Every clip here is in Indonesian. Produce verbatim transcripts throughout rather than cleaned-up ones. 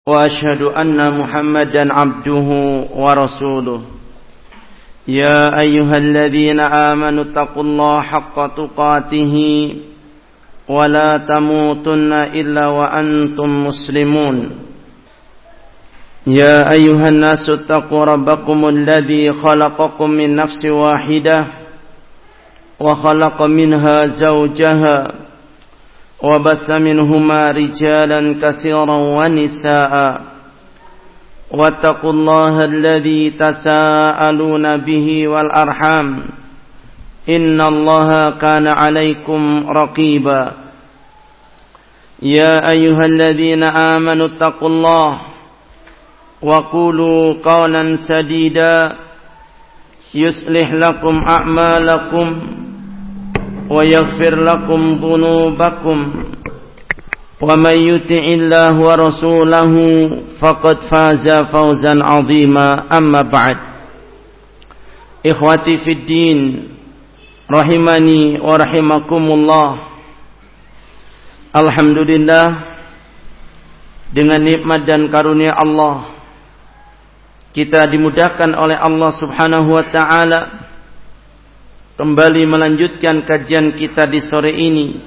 وأشهد أن محمدا عبده ورسوله يا أيها الذين آمنوا اتقوا الله حق تقاته ولا تموتن إلا وأنتم مسلمون يا أيها الناس اتقوا ربكم الذي خلقكم من نفس واحدة وخلق منها زوجها وبث منهما رجالا كثيرا ونساء واتقوا الله الذي تساءلون به والأرحام إن الله كان عليكم رقيبا يا أيها الذين آمنوا اتقوا الله وقولوا قولا سديدا يصلح لكم أعمالكم ويغفر لكم ذنوبكم ومن يطع الله ورسوله فقد فاز فوزا عظيما أما بعد إخوتي في الدين rahimani wa rahimakumullah. Alhamdulillah, dengan nikmat dan karunia Allah kita dimudahkan oleh Allah Subhanahu wa taala kembali melanjutkan kajian kita di sore ini,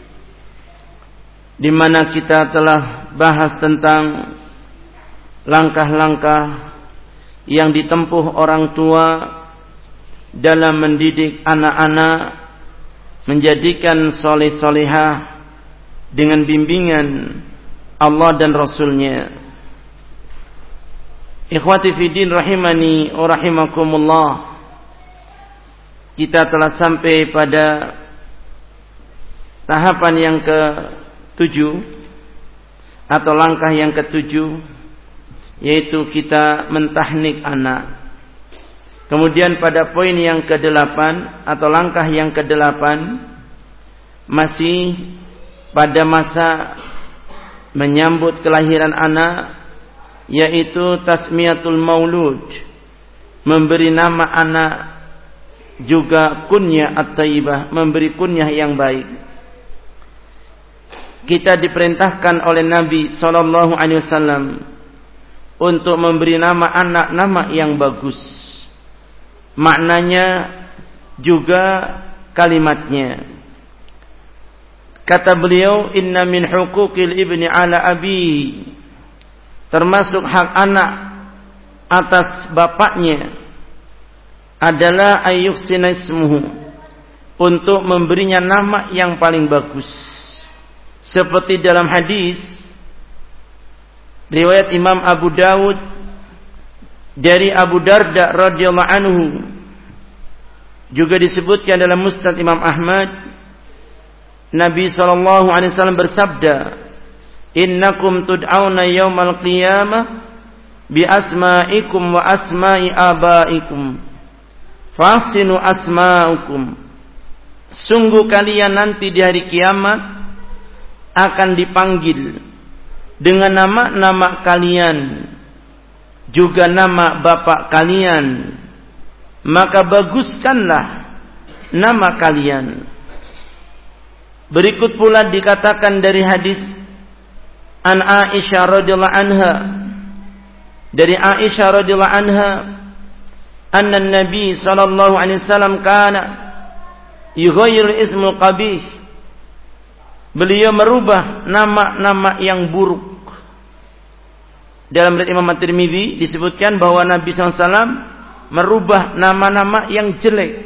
di mana kita telah bahas tentang langkah-langkah yang ditempuh orang tua dalam mendidik anak-anak menjadikan soleh-solehah dengan bimbingan Allah dan Rasulnya. Ikhwati fiddin rahimani wa rahimakumullah, kita telah sampai pada tahapan yang ketujuh atau langkah yang ketujuh, yaitu kita mentahnik anak. Kemudian pada poin yang kedelapan atau langkah yang kedelapan, masih pada masa menyambut kelahiran anak, yaitu tasmiyatul maulud, memberi nama anak, juga kunyah at-tayyibah, memberi kunyah yang baik. Kita diperintahkan oleh Nabi sallallahu alaihi wasallam untuk memberi nama anak nama yang bagus. Maknanya juga kalimatnya. Kata beliau, inna min huquqil ibni ala abi, termasuk hak anak atas bapaknya adalah ayyuhsina ismuhu, untuk memberinya nama yang paling bagus. Seperti dalam hadis riwayat Imam Abu Dawud dari Abu Darda radhiyallahu anhu, juga disebutkan dalam Musnad Imam Ahmad, Nabi sallallahu alaihi wasallam bersabda, innakum tud'auna yaumal qiyamah bi asma'ikum wa asma'i abaikum fasinu asma'ukum. Sungguh kalian nanti di hari kiamat akan dipanggil dengan nama-nama kalian, juga nama bapak kalian, maka baguskanlah nama kalian. Berikut pula dikatakan dari hadis an Aisyah radhiyallahu anha, dari Aisyah radhiyallahu anha, anna Nabi sallallahu alaihi wasallam kana yughayyiru ismul qabih, beliau merubah nama-nama yang buruk. Dalam riwayat Imam At-Tirmidzi disebutkan bahwa Nabi sallallahu alaihi wasallam merubah nama-nama yang jelek,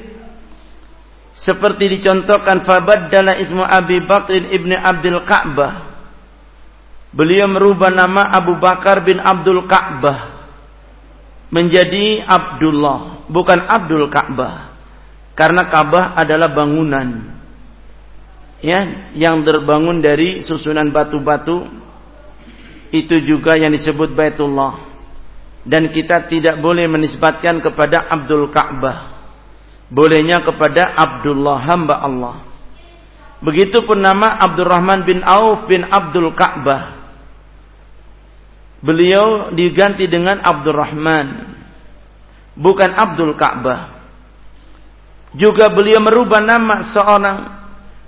seperti dicontohkan fabaddala ismu Abi Bakr ibni Abdul Ka'bah, beliau merubah nama Abu Bakar bin Abdul Ka'bah menjadi Abdullah, bukan Abdul Ka'bah, karena Ka'bah adalah bangunan, ya, yang terbangun dari susunan batu-batu. Itu juga yang disebut Baitullah, dan kita tidak boleh menisbatkan kepada Abdul Ka'bah, bolehnya kepada Abdullah, hamba Allah. Begitupun nama Abdurrahman bin Auf bin Abdul Ka'bah, beliau diganti dengan Abdurrahman, bukan Abdul Ka'bah. Juga beliau merubah nama seorang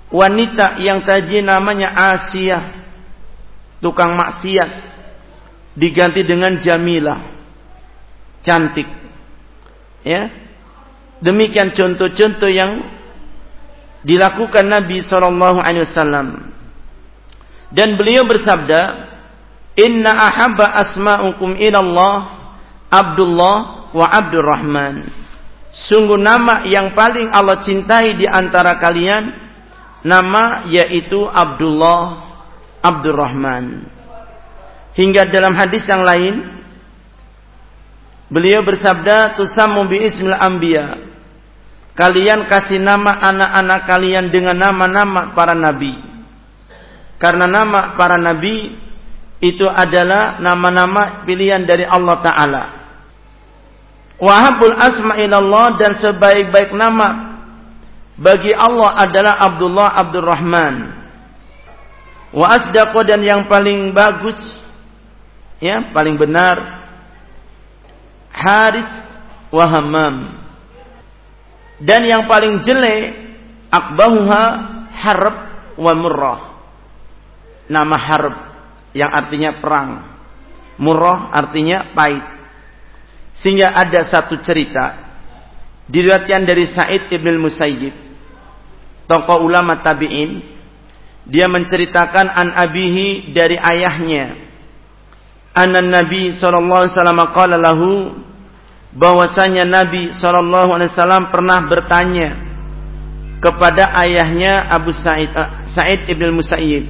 wanita yang tadi namanya Asiyah, tukang maksiat, diganti dengan Jamilah, cantik. Ya. Demikian contoh-contoh yang dilakukan Nabi sallallahu alaihi wasallam. Dan beliau bersabda, "Inna ahabba asma'ukum ilallah Abdullah wa Abdurrahman." Sungguh nama yang paling Allah cintai di antara kalian nama yaitu Abdullah, Abdurrahman. Hingga dalam hadis yang lain beliau bersabda, "Tusammu bi ismil anbiya." Kalian kasih nama anak-anak kalian dengan nama-nama para nabi. Karena nama para nabi itu adalah nama-nama pilihan dari Allah Ta'ala. Wa habbul asma ilallah, dan sebaik-baik nama bagi Allah adalah Abdullah, Abdurrahman. Wa asdaqu, dan yang paling bagus, ya, paling benar, Harits wa Hammam. Dan yang paling jelek, akbahuha Harb wa Murrah. Nama Harb yang artinya perang, Murrah artinya pahit. Sehingga ada satu cerita diriwayatkan dari Sa'id ibn Musayyib, tokoh ulama tabi'in. Dia menceritakan an abihi, dari ayahnya, anna Nabi sallallahu alaihi wasallam qala lahu, bahwasanya Nabi sallallahu alaihi wasallam pernah bertanya kepada ayahnya Abu Sa'id, uh, Sa'id ibn Musayyib.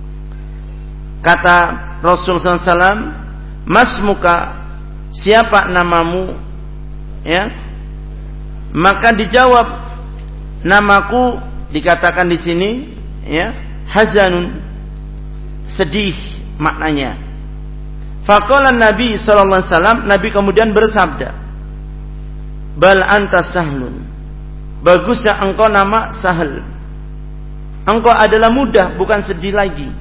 Kata Rasul sallallahu alaihi wasallam, "Masmuka, siapa namamu?" Ya. Maka dijawab, "Namaku," dikatakan di sini, ya, hazanun, sedih maknanya. Faqala Nabi sallallahu alaihi wasallam, Nabi kemudian bersabda, "Bal anta sahlun." Bagusnya engkau nama Sahal. Engkau adalah mudah, bukan sedih lagi.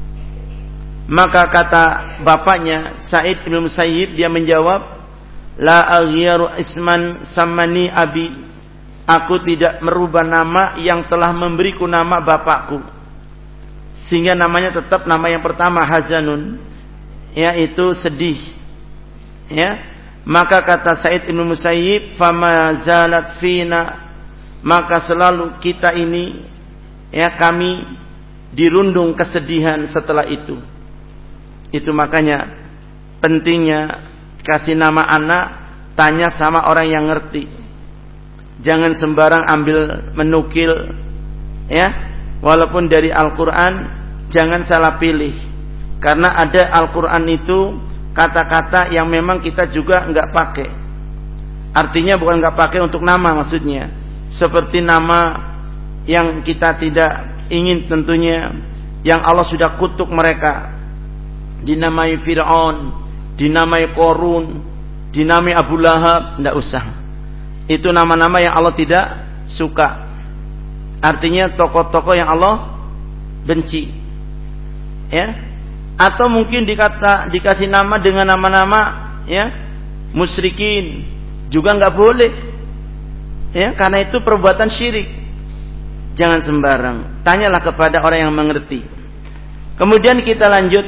Maka kata bapaknya Sa'id bin Musayyib, dia menjawab, "La aghyaru isman samani abi." Aku tidak merubah nama yang telah memberiku nama bapakku. Sehingga namanya tetap nama yang pertama, hazanun, yaitu sedih. Ya. Maka kata Sa'id bin Musayyib, "Fama zalat fina." Maka selalu kita ini, ya, kami dirundung kesedihan setelah itu. Itu makanya pentingnya kasih nama anak, tanya sama orang yang ngerti. Jangan sembarang ambil menukil, ya. Walaupun dari Al-Quran, jangan salah pilih. Karena ada Al-Quran itu kata-kata yang memang kita juga enggak pakai. Artinya bukan enggak pakai untuk nama, maksudnya. Seperti nama yang kita tidak ingin tentunya, yang Allah sudah kutuk mereka. Dinamai Fir'aun, dinamai Qorun, dinamai Abu Lahab, tidak usah. Itu nama-nama yang Allah tidak suka. Artinya tokoh-tokoh yang Allah benci. Ya. Atau mungkin dikata dikasih nama dengan nama-nama, ya, musyrikin, juga enggak boleh. Ya, karena itu perbuatan syirik. Jangan sembarang. Tanyalah kepada orang yang mengerti. Kemudian kita lanjut,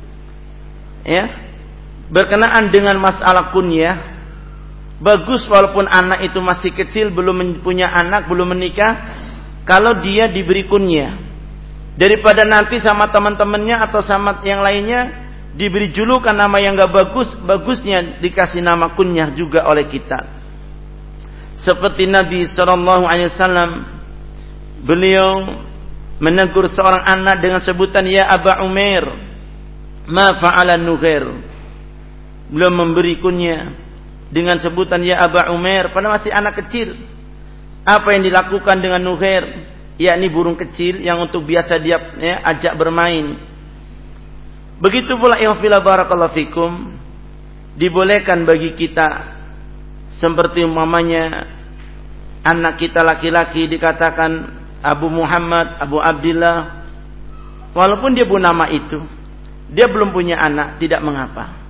ya, berkenaan dengan masalah kunyah. Bagus walaupun anak itu masih kecil, belum punya anak, belum menikah, kalau dia diberi kunyah. Daripada nanti sama teman-temannya atau sama yang lainnya diberi julukan nama yang gak bagus, bagusnya dikasih nama kunyah juga oleh kita. Seperti Nabi sallallahu alaihi wasallam, beliau menegur seorang anak dengan sebutan, "Ya Aba Umair, ma fa'ala Nughair." Beliau memberi kunyah dengan sebutan "Ya Aba Umair" pada masih anak kecil. Apa yang dilakukan dengan Nughair? Yakni burung kecil yang untuk biasa dia, ya, ajak bermain. Begitu pula ihfila barakallahu fikum, dibolehkan bagi kita seperti umpamanya anak kita laki-laki dikatakan Abu Muhammad, Abu Abdillah, walaupun dia pun nama itu, dia belum punya anak, tidak mengapa.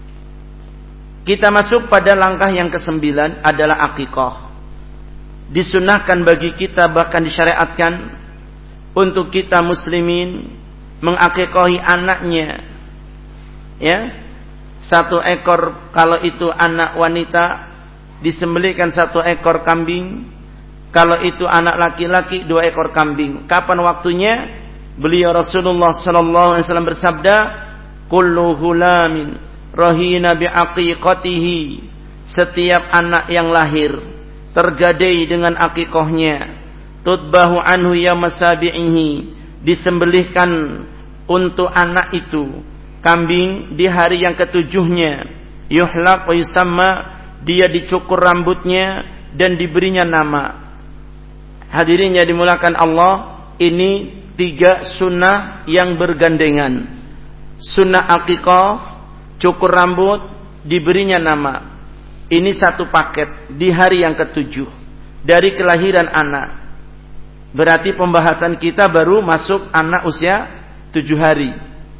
Kita masuk pada langkah yang kesembilan adalah akikah. Disunahkan bagi kita, bahkan disyariatkan untuk kita muslimin mengakikahi anaknya, ya, satu ekor kalau itu anak wanita, disembelihkan satu ekor kambing. Kalau itu anak laki-laki, dua ekor kambing. Kapan waktunya? Beliau Rasulullah sallallahu alaihi wasallam bersabda, kullu hulamin rahina biaqiqatihi. Setiap anak yang lahir tergadai dengan akikahnya. Tutbahu anhu yawma sabi'ihi. Disembelihkan untuk anak itu kambing di hari yang ketujuhnya. Yuhlaq wa yusamma. Dia dicukur rambutnya dan diberinya nama. Hadirin yang dimulakan Allah, ini tiga sunnah yang bergandengan. Sunnah akikah, cukur rambut, diberinya nama. Ini satu paket di hari yang ketujuh dari kelahiran anak. Berarti pembahasan kita baru masuk anak usia tujuh hari.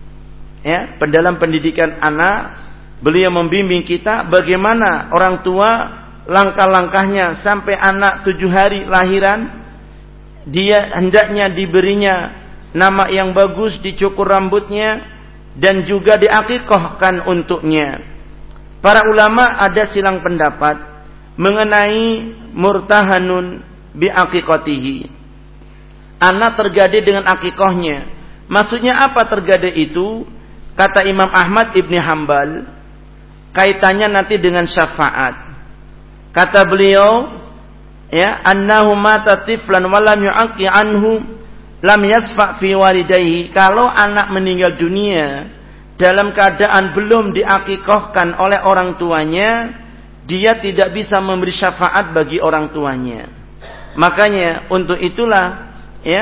Ya, dalam pendidikan anak, beliau membimbing kita bagaimana orang tua langkah-langkahnya sampai anak tujuh hari lahiran. Dia hendaknya diberinya nama yang bagus, dicukur rambutnya, dan juga diakikahkan untuknya. Para ulama ada silang pendapat mengenai murtahanun biaqiqatihi. Anak tergadai dengan akikahnya. Maksudnya apa tergadai itu? Kata Imam Ahmad ibni Hambal, kaitannya nanti dengan syafaat. Kata beliau, ya, annahu mata tiflan wa lam yu'aqi anhu lam yasfa fi walidayhi. Kalau anak meninggal dunia dalam keadaan belum diakikahkan oleh orang tuanya, dia tidak bisa memberi syafaat bagi orang tuanya. Makanya untuk itulah, ya,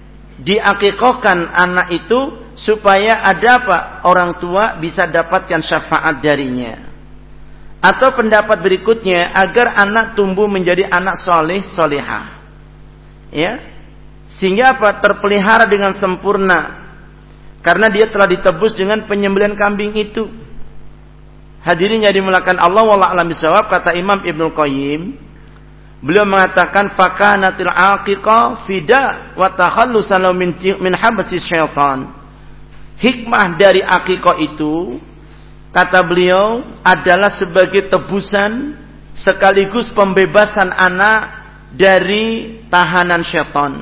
diakikahkan anak itu supaya ada apa? Orang tua bisa dapatkan syafaat darinya. Atau pendapat berikutnya, agar anak tumbuh menjadi anak soleh, solehah. Ya, sehingga apa? Terpelihara dengan sempurna. Karena dia telah ditebus dengan penyembelihan kambing itu. Hadirin yang dimulakan Allah, wallahu a'lam bishawab. Kata Imam Ibnu Qayyim, beliau mengatakan, fakanatil aqiqah fida wa takhallusan min min habsi syaitan. Hikmah dari aqiqah itu, kata beliau, adalah sebagai tebusan sekaligus pembebasan anak dari tahanan syaitan,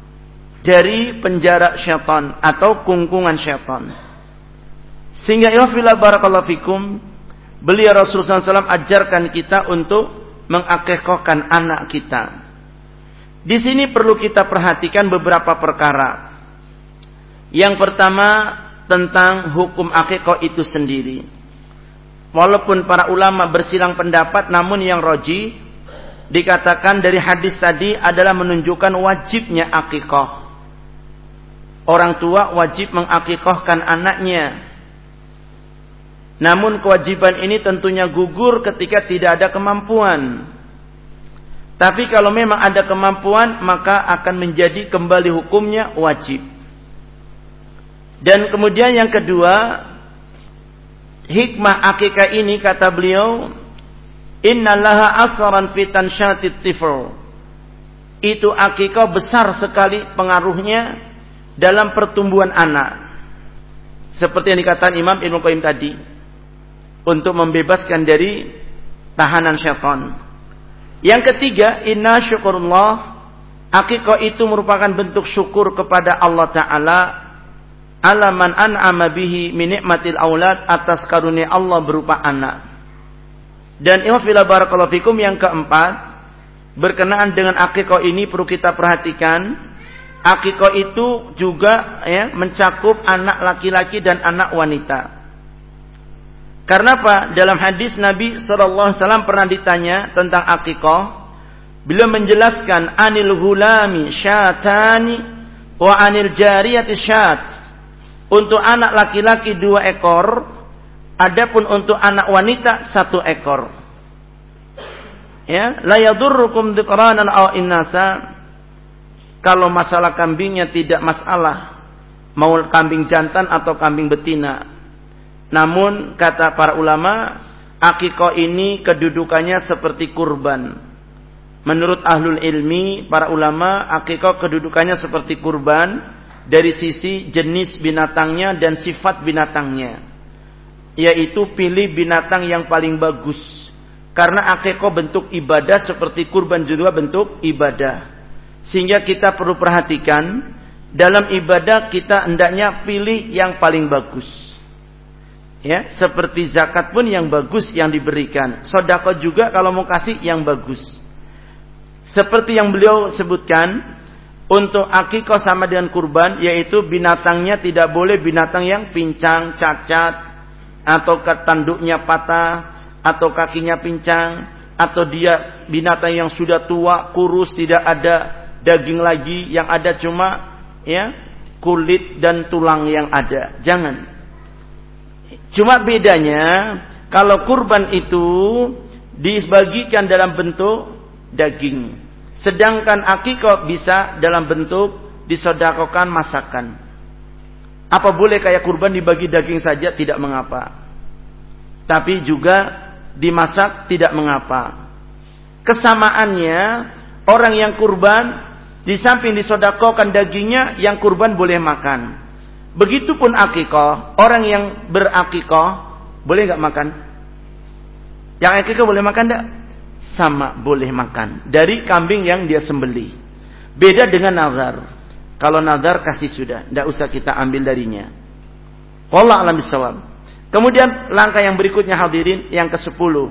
dari penjara syaitan atau kungkungan syaitan. Sehingga ya fillah barakallahu fikum, beliau Rasulullah sallallahu alaihi wasallam ajarkan kita untuk mengakikahkan anak kita. Di sini perlu kita perhatikan beberapa perkara. Yang pertama, tentang hukum akikah itu sendiri. Walaupun para ulama bersilang pendapat, namun yang roji dikatakan dari hadis tadi adalah menunjukkan wajibnya akikah. Orang tua wajib mengakikahkan anaknya. Namun kewajiban ini tentunya gugur ketika tidak ada kemampuan. Tapi kalau memang ada kemampuan, maka akan menjadi kembali hukumnya wajib. Dan kemudian yang kedua, hikmah akikah ini kata beliau, innallaha asran fi tansyatit tifl. Itu akikah besar sekali pengaruhnya dalam pertumbuhan anak. Seperti yang dikatakan Imam Ibnu Qayyim tadi, untuk membebaskan dari tahanan syaitan. Yang ketiga, inna syukurullah, akikah itu merupakan bentuk syukur kepada Allah Ta'ala ala man an'ama bihi min ni'matil aulad, atas karunia Allah berupa anak. Dan ihfila barakallahu fikum, yang keempat, berkenaan dengan akikah ini perlu kita perhatikan, akikah itu juga, ya, mencakup anak laki-laki dan anak wanita. Karena apa? Dalam hadis Nabi sallallahu alaihi wasallam pernah ditanya tentang akikah, beliau menjelaskan anil hulami syatani wa anil jariyati syat. Untuk anak laki-laki dua ekor, adapun untuk anak wanita satu ekor. Ya, la yadurrukum dzikranan aw innasa. Kalau masalah kambingnya tidak masalah, mau kambing jantan atau kambing betina. Namun kata para ulama, akikah ini kedudukannya seperti kurban. Menurut ahlul ilmi, para ulama, akikah kedudukannya seperti kurban dari sisi jenis binatangnya dan sifat binatangnya. yaitu pilih binatang yang paling bagus. Karena akikah bentuk ibadah seperti kurban juga bentuk ibadah. Sehingga kita perlu perhatikan dalam ibadah kita hendaknya pilih yang paling bagus. Ya, seperti zakat pun yang bagus yang diberikan. Sedekah juga kalau mau kasih yang bagus. Seperti yang beliau sebutkan, untuk akikah sama dengan kurban, yaitu binatangnya tidak boleh binatang yang pincang, cacat, atau tanduknya patah, atau kakinya pincang, atau dia binatang yang sudah tua, kurus, tidak ada daging lagi, yang ada cuma ya kulit dan tulang yang ada. Jangan. Cuma bedanya kalau kurban itu dibagikan dalam bentuk daging, sedangkan akikah bisa dalam bentuk disedekahkan masakan. Apa boleh kayak kurban dibagi daging saja? Tidak mengapa. Tapi juga dimasak tidak mengapa. Kesamaannya, orang yang kurban di samping disedekahkan dagingnya, yang kurban boleh makan. Begitupun akikah, orang yang berakikah boleh nggak makan? Yang akikah boleh makan enggak? Sama boleh makan dari kambing yang dia sembelih. Beda dengan nazar. Kalau nazar kasih sudah, enggak usah kita ambil darinya. Wallahu a'lam bishawab. Kemudian langkah yang berikutnya hadirin, yang kesepuluh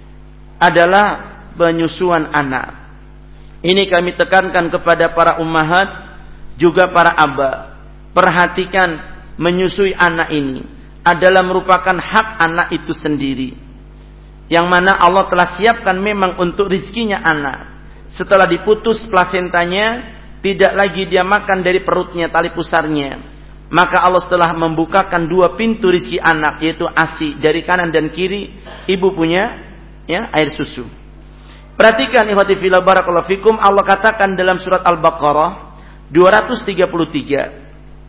adalah penyusuan anak. Ini kami tekankan kepada para ummahat juga para aba. Perhatikan, menyusui anak ini adalah merupakan hak anak itu sendiri, yang mana Allah telah siapkan memang untuk rizkinya anak. Setelah diputus plasentanya, tidak lagi dia makan dari perutnya, tali pusarnya. Maka Allah setelah membukakan dua pintu rizki anak, yaitu A S I dari kanan dan kiri, ibu punya ya air susu. Perhatikan ikhwati fillah barakallahu fikum, Allah katakan dalam surat Al-Baqarah dua ratus tiga puluh tiga,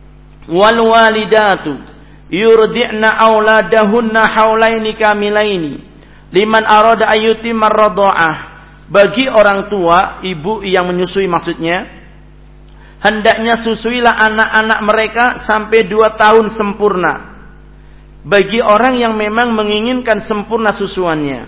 wal walidatu yurdi'na auladahunna haulaini kamilaini liman arada ayyutimar radha'ah. Bagi orang tua, ibu yang menyusui maksudnya, hendaknya susuilah anak-anak mereka sampai dua tahun sempurna. Bagi orang yang memang menginginkan sempurna susuannya.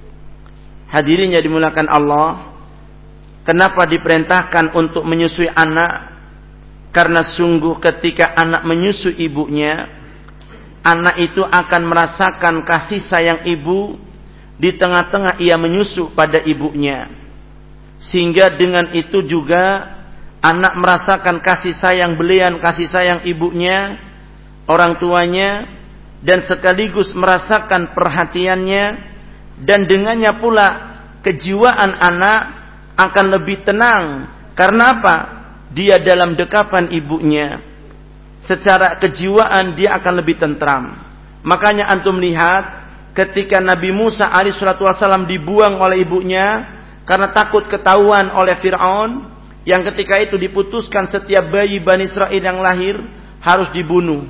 Hadirin yang dimuliakan Allah, kenapa diperintahkan untuk menyusui anak? Karena sungguh ketika anak menyusui ibunya, anak itu akan merasakan kasih sayang ibu di tengah-tengah ia menyusu pada ibunya. Sehingga dengan itu juga anak merasakan kasih sayang belian, kasih sayang ibunya, orang tuanya, dan sekaligus merasakan perhatiannya, dan dengannya pula kejiwaan anak akan lebih tenang. Karena apa? Dia dalam dekapan ibunya. Secara kejiwaan dia akan lebih tentram. Makanya antum lihat ketika Nabi Musa alaihi salatu wasallam dibuang oleh ibunya karena takut ketahuan oleh Fir'aun, yang ketika itu diputuskan setiap bayi Bani Israel yang lahir harus dibunuh.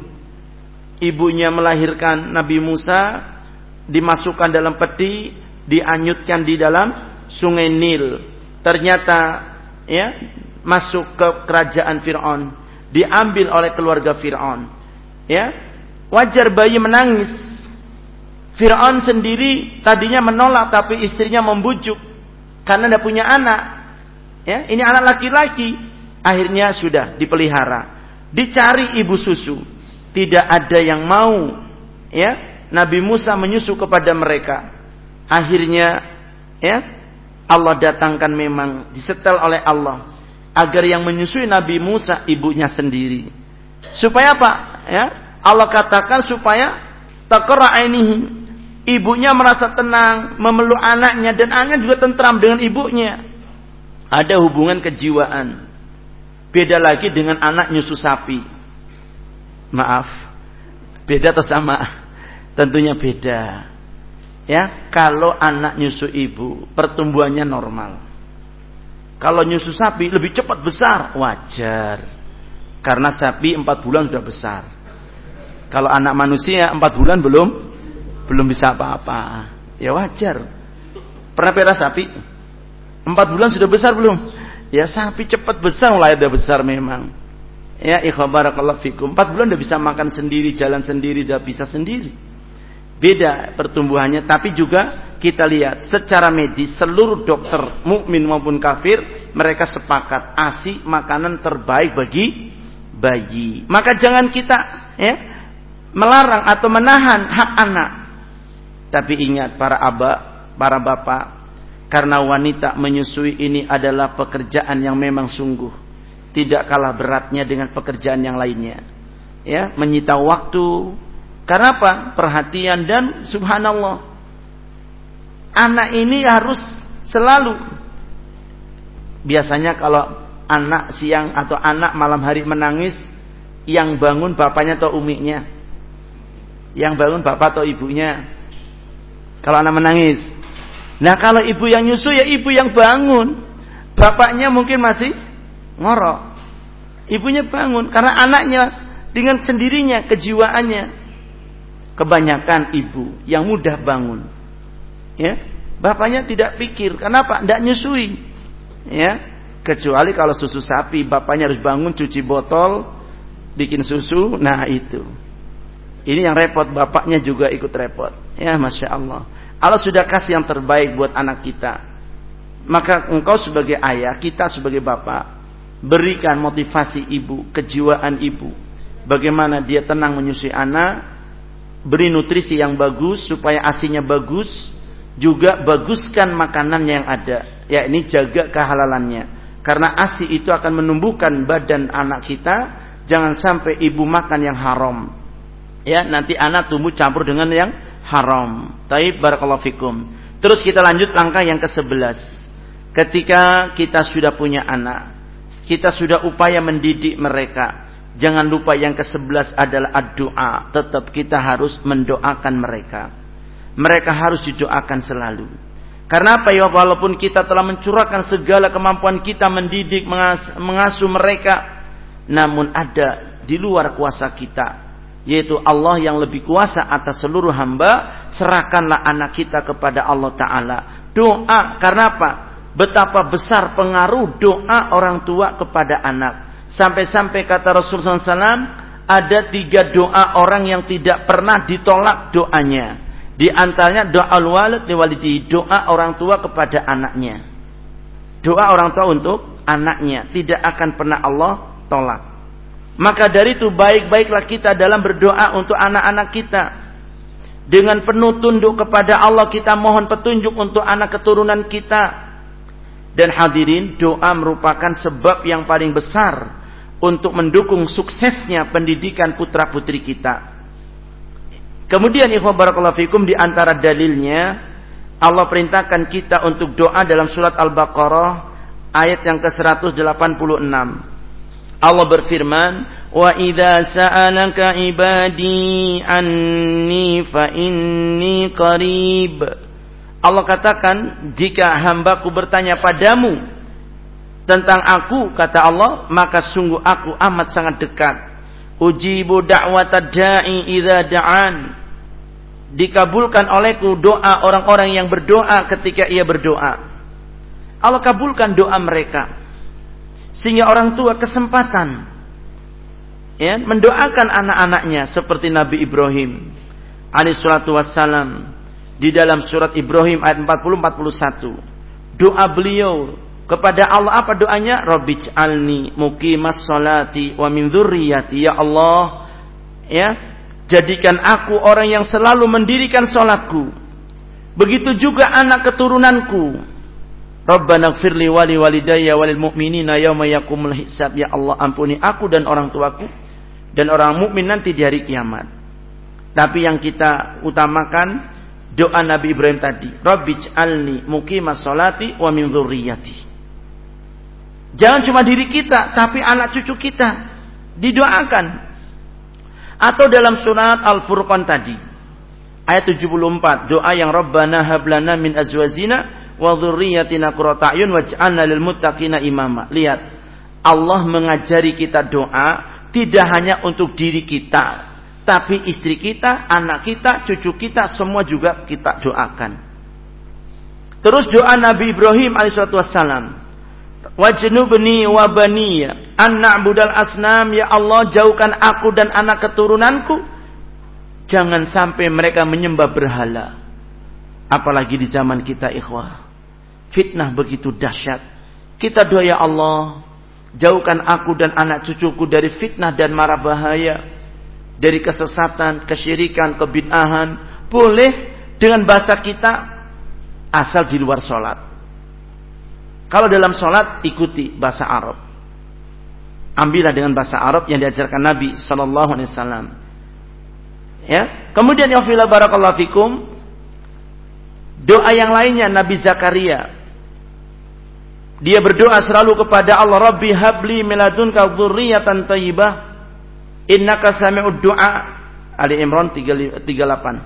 Ibunya melahirkan Nabi Musa, dimasukkan dalam peti, dianyutkan di dalam sungai Nil. Ternyata ya masuk ke kerajaan Fir'aun, diambil oleh keluarga Fir'aun. Ya, wajar bayi menangis. Fir'aun sendiri tadinya menolak, tapi istrinya membujuk karena tidak punya anak. Ya, ini anak laki-laki. Akhirnya sudah dipelihara. Dicari ibu susu. Tidak ada yang mau. Ya, Nabi Musa menyusu kepada mereka. Akhirnya, ya, Allah datangkan memang disetel oleh Allah agar yang menyusui Nabi Musa ibunya sendiri. Supaya apa? Ya, Allah katakan supaya taqra ainihi. Ibunya merasa tenang memeluk anaknya dan anaknya juga tentram dengan ibunya. Ada hubungan kejiwaan. Beda lagi dengan anak nyusu sapi. Maaf, beda atau sama? Tentunya beda. Ya, kalau anak nyusu ibu pertumbuhannya normal. Kalau nyusu sapi lebih cepat besar, wajar. Karena sapi empat bulan sudah besar. Kalau anak manusia empat bulan belum belum bisa apa-apa. Ya wajar. Pernah pelihara sapi? Empat bulan sudah besar belum? Ya sapi cepat besar, mulai udah besar memang. Ya ikhwan barakallahu fikum. Empat bulan udah bisa makan sendiri, jalan sendiri, udah bisa sendiri. beda pertumbuhannya, tapi juga kita lihat secara medis seluruh dokter mukmin maupun kafir mereka sepakat A S I makanan terbaik bagi bayi. Maka jangan kita ya melarang atau menahan hak anak. Tapi ingat para abah, para bapak, karena wanita menyusui ini adalah pekerjaan yang memang sungguh tidak kalah beratnya dengan pekerjaan yang lainnya. Ya, menyita waktu. Karena apa? Perhatian dan subhanallah. Anak ini harus selalu. Biasanya kalau anak siang atau anak malam hari menangis, yang bangun bapaknya atau umiknya? Yang bangun bapak atau ibunya? Kalau anak menangis. Nah kalau ibu yang nyusu ya ibu yang bangun. Bapaknya mungkin masih ngorok. Ibunya bangun karena anaknya dengan sendirinya kejiwaannya. Kebanyakan ibu yang mudah bangun. Ya, bapaknya tidak pikir. Kenapa? Tidak nyusui. Ya, kecuali kalau susu sapi, bapaknya harus bangun cuci botol, bikin susu. Nah itu. Ini yang repot, bapaknya juga ikut repot. Ya, masya Allah. Allah sudah kasih yang terbaik buat anak kita. Maka engkau sebagai ayah, kita sebagai bapak, berikan motivasi ibu, kejiwaan ibu. Bagaimana dia tenang menyusui anak, beri nutrisi yang bagus supaya asinya bagus, juga baguskan makanan yang ada, yakni jaga kehalalannya. Karena asi itu akan menumbuhkan badan anak kita. Jangan sampai ibu makan yang haram, ya nanti anak tumbuh campur dengan yang haram. Taib, barakallahu fikum. Terus kita lanjut langkah yang kesebelas. Ketika kita sudah punya anak, kita sudah upaya mendidik mereka. Jangan lupa yang kesebelas adalah ad-doa. Tetap kita harus mendoakan mereka. Mereka harus didoakan selalu. Karena apa ya? Walaupun kita telah mencurahkan segala kemampuan kita mendidik, mengas- mengasuh mereka, namun ada di luar kuasa kita, yaitu Allah yang lebih kuasa atas seluruh hamba. Serahkanlah anak kita kepada Allah Ta'ala. Doa, karena apa? Betapa besar pengaruh doa orang tua kepada anak. Sampai-sampai kata Rasulullah shallallahu alaihi wasallam, ada tiga doa orang yang tidak pernah ditolak doanya. Di antaranya doa al-walid liwalidihi, doa orang tua kepada anaknya. Doa orang tua untuk anaknya tidak akan pernah Allah tolak. Maka dari itu baik-baiklah kita dalam berdoa untuk anak-anak kita. Dengan penuh tunduk kepada Allah kita mohon petunjuk untuk anak keturunan kita. Dan hadirin, doa merupakan sebab yang paling besar untuk mendukung suksesnya pendidikan putra-putri kita. Kemudian ikhwan barakallahu fikum, di antara dalilnya Allah perintahkan kita untuk doa dalam surat Al-Baqarah ayat yang ke seratus delapan puluh enam. Allah berfirman, "Wa idza sa'alaka ibadi anni fa inni qarib." Allah katakan, jika hambaku bertanya padamu tentang aku, kata Allah, maka sungguh aku amat sangat dekat. Ujibu da'watad da'i idza da'an. Dikabulkan olehku doa orang-orang yang berdoa ketika ia berdoa. Allah kabulkan doa mereka. Sehingga orang tua kesempatan ya, mendoakan anak-anaknya seperti Nabi Ibrahim alaihi salatu wassalam. Di dalam surat Ibrahim ayat empat puluh empat puluh satu, doa beliau kepada Allah apa doanya? Rabbij'alni muqimas sholati wa min dzurriyyati. Ya Allah, ya, jadikan aku orang yang selalu mendirikan salatku. Begitu juga anak keturunanku. Rabbana ighfirli wa li walidayya walil mu'minina yauma yaqumul hisab. Ya Allah, ampuni aku dan orang tuaku dan orang mukmin nanti di hari kiamat. Tapi yang kita utamakan doa Nabi Ibrahim tadi, Rabbij'alni muqimas sholati wa min dzurriyyati. Jangan cuma diri kita, tapi anak cucu kita didoakan. Atau dalam surat Al-Furqan tadi, ayat tujuh puluh empat, doa yang Rabbana hablana min azwajina wa dzurriyyatina qurrata a'yun waj'alna lil muttaqina imama. Lihat, Allah mengajari kita doa tidak hanya untuk diri kita, tapi istri kita, anak kita, cucu kita, semua juga kita doakan. Terus doa Nabi Ibrahim alaihissalatu wassalam, wajnubni wa baniya an na'budal asnam. Ya Allah, jauhkan aku dan anak keturunanku Jangan sampai mereka menyembah berhala. Apalagi di zaman kita, ikhwah. Fitnah begitu dahsyat. Kita doa, ya Allah, jauhkan aku dan anak cucuku dari fitnah dan mara bahaya, dari kesesatan, kesyirikan, kebid'ahan. Boleh dengan bahasa kita, asal di luar sholat. Kalau dalam sholat, ikuti bahasa Arab. Ambillah dengan bahasa Arab yang diajarkan Nabi sallallahu alaihi wasallam. Ya. Kemudian ya fillah barakallahu fikum, doa yang lainnya Nabi Zakaria. Dia berdoa selalu kepada Allah, Rabbi habli min ladunka dzurriyyatan thayyibah innaka sami'ud du'a. Ali Imran tiga puluh delapan.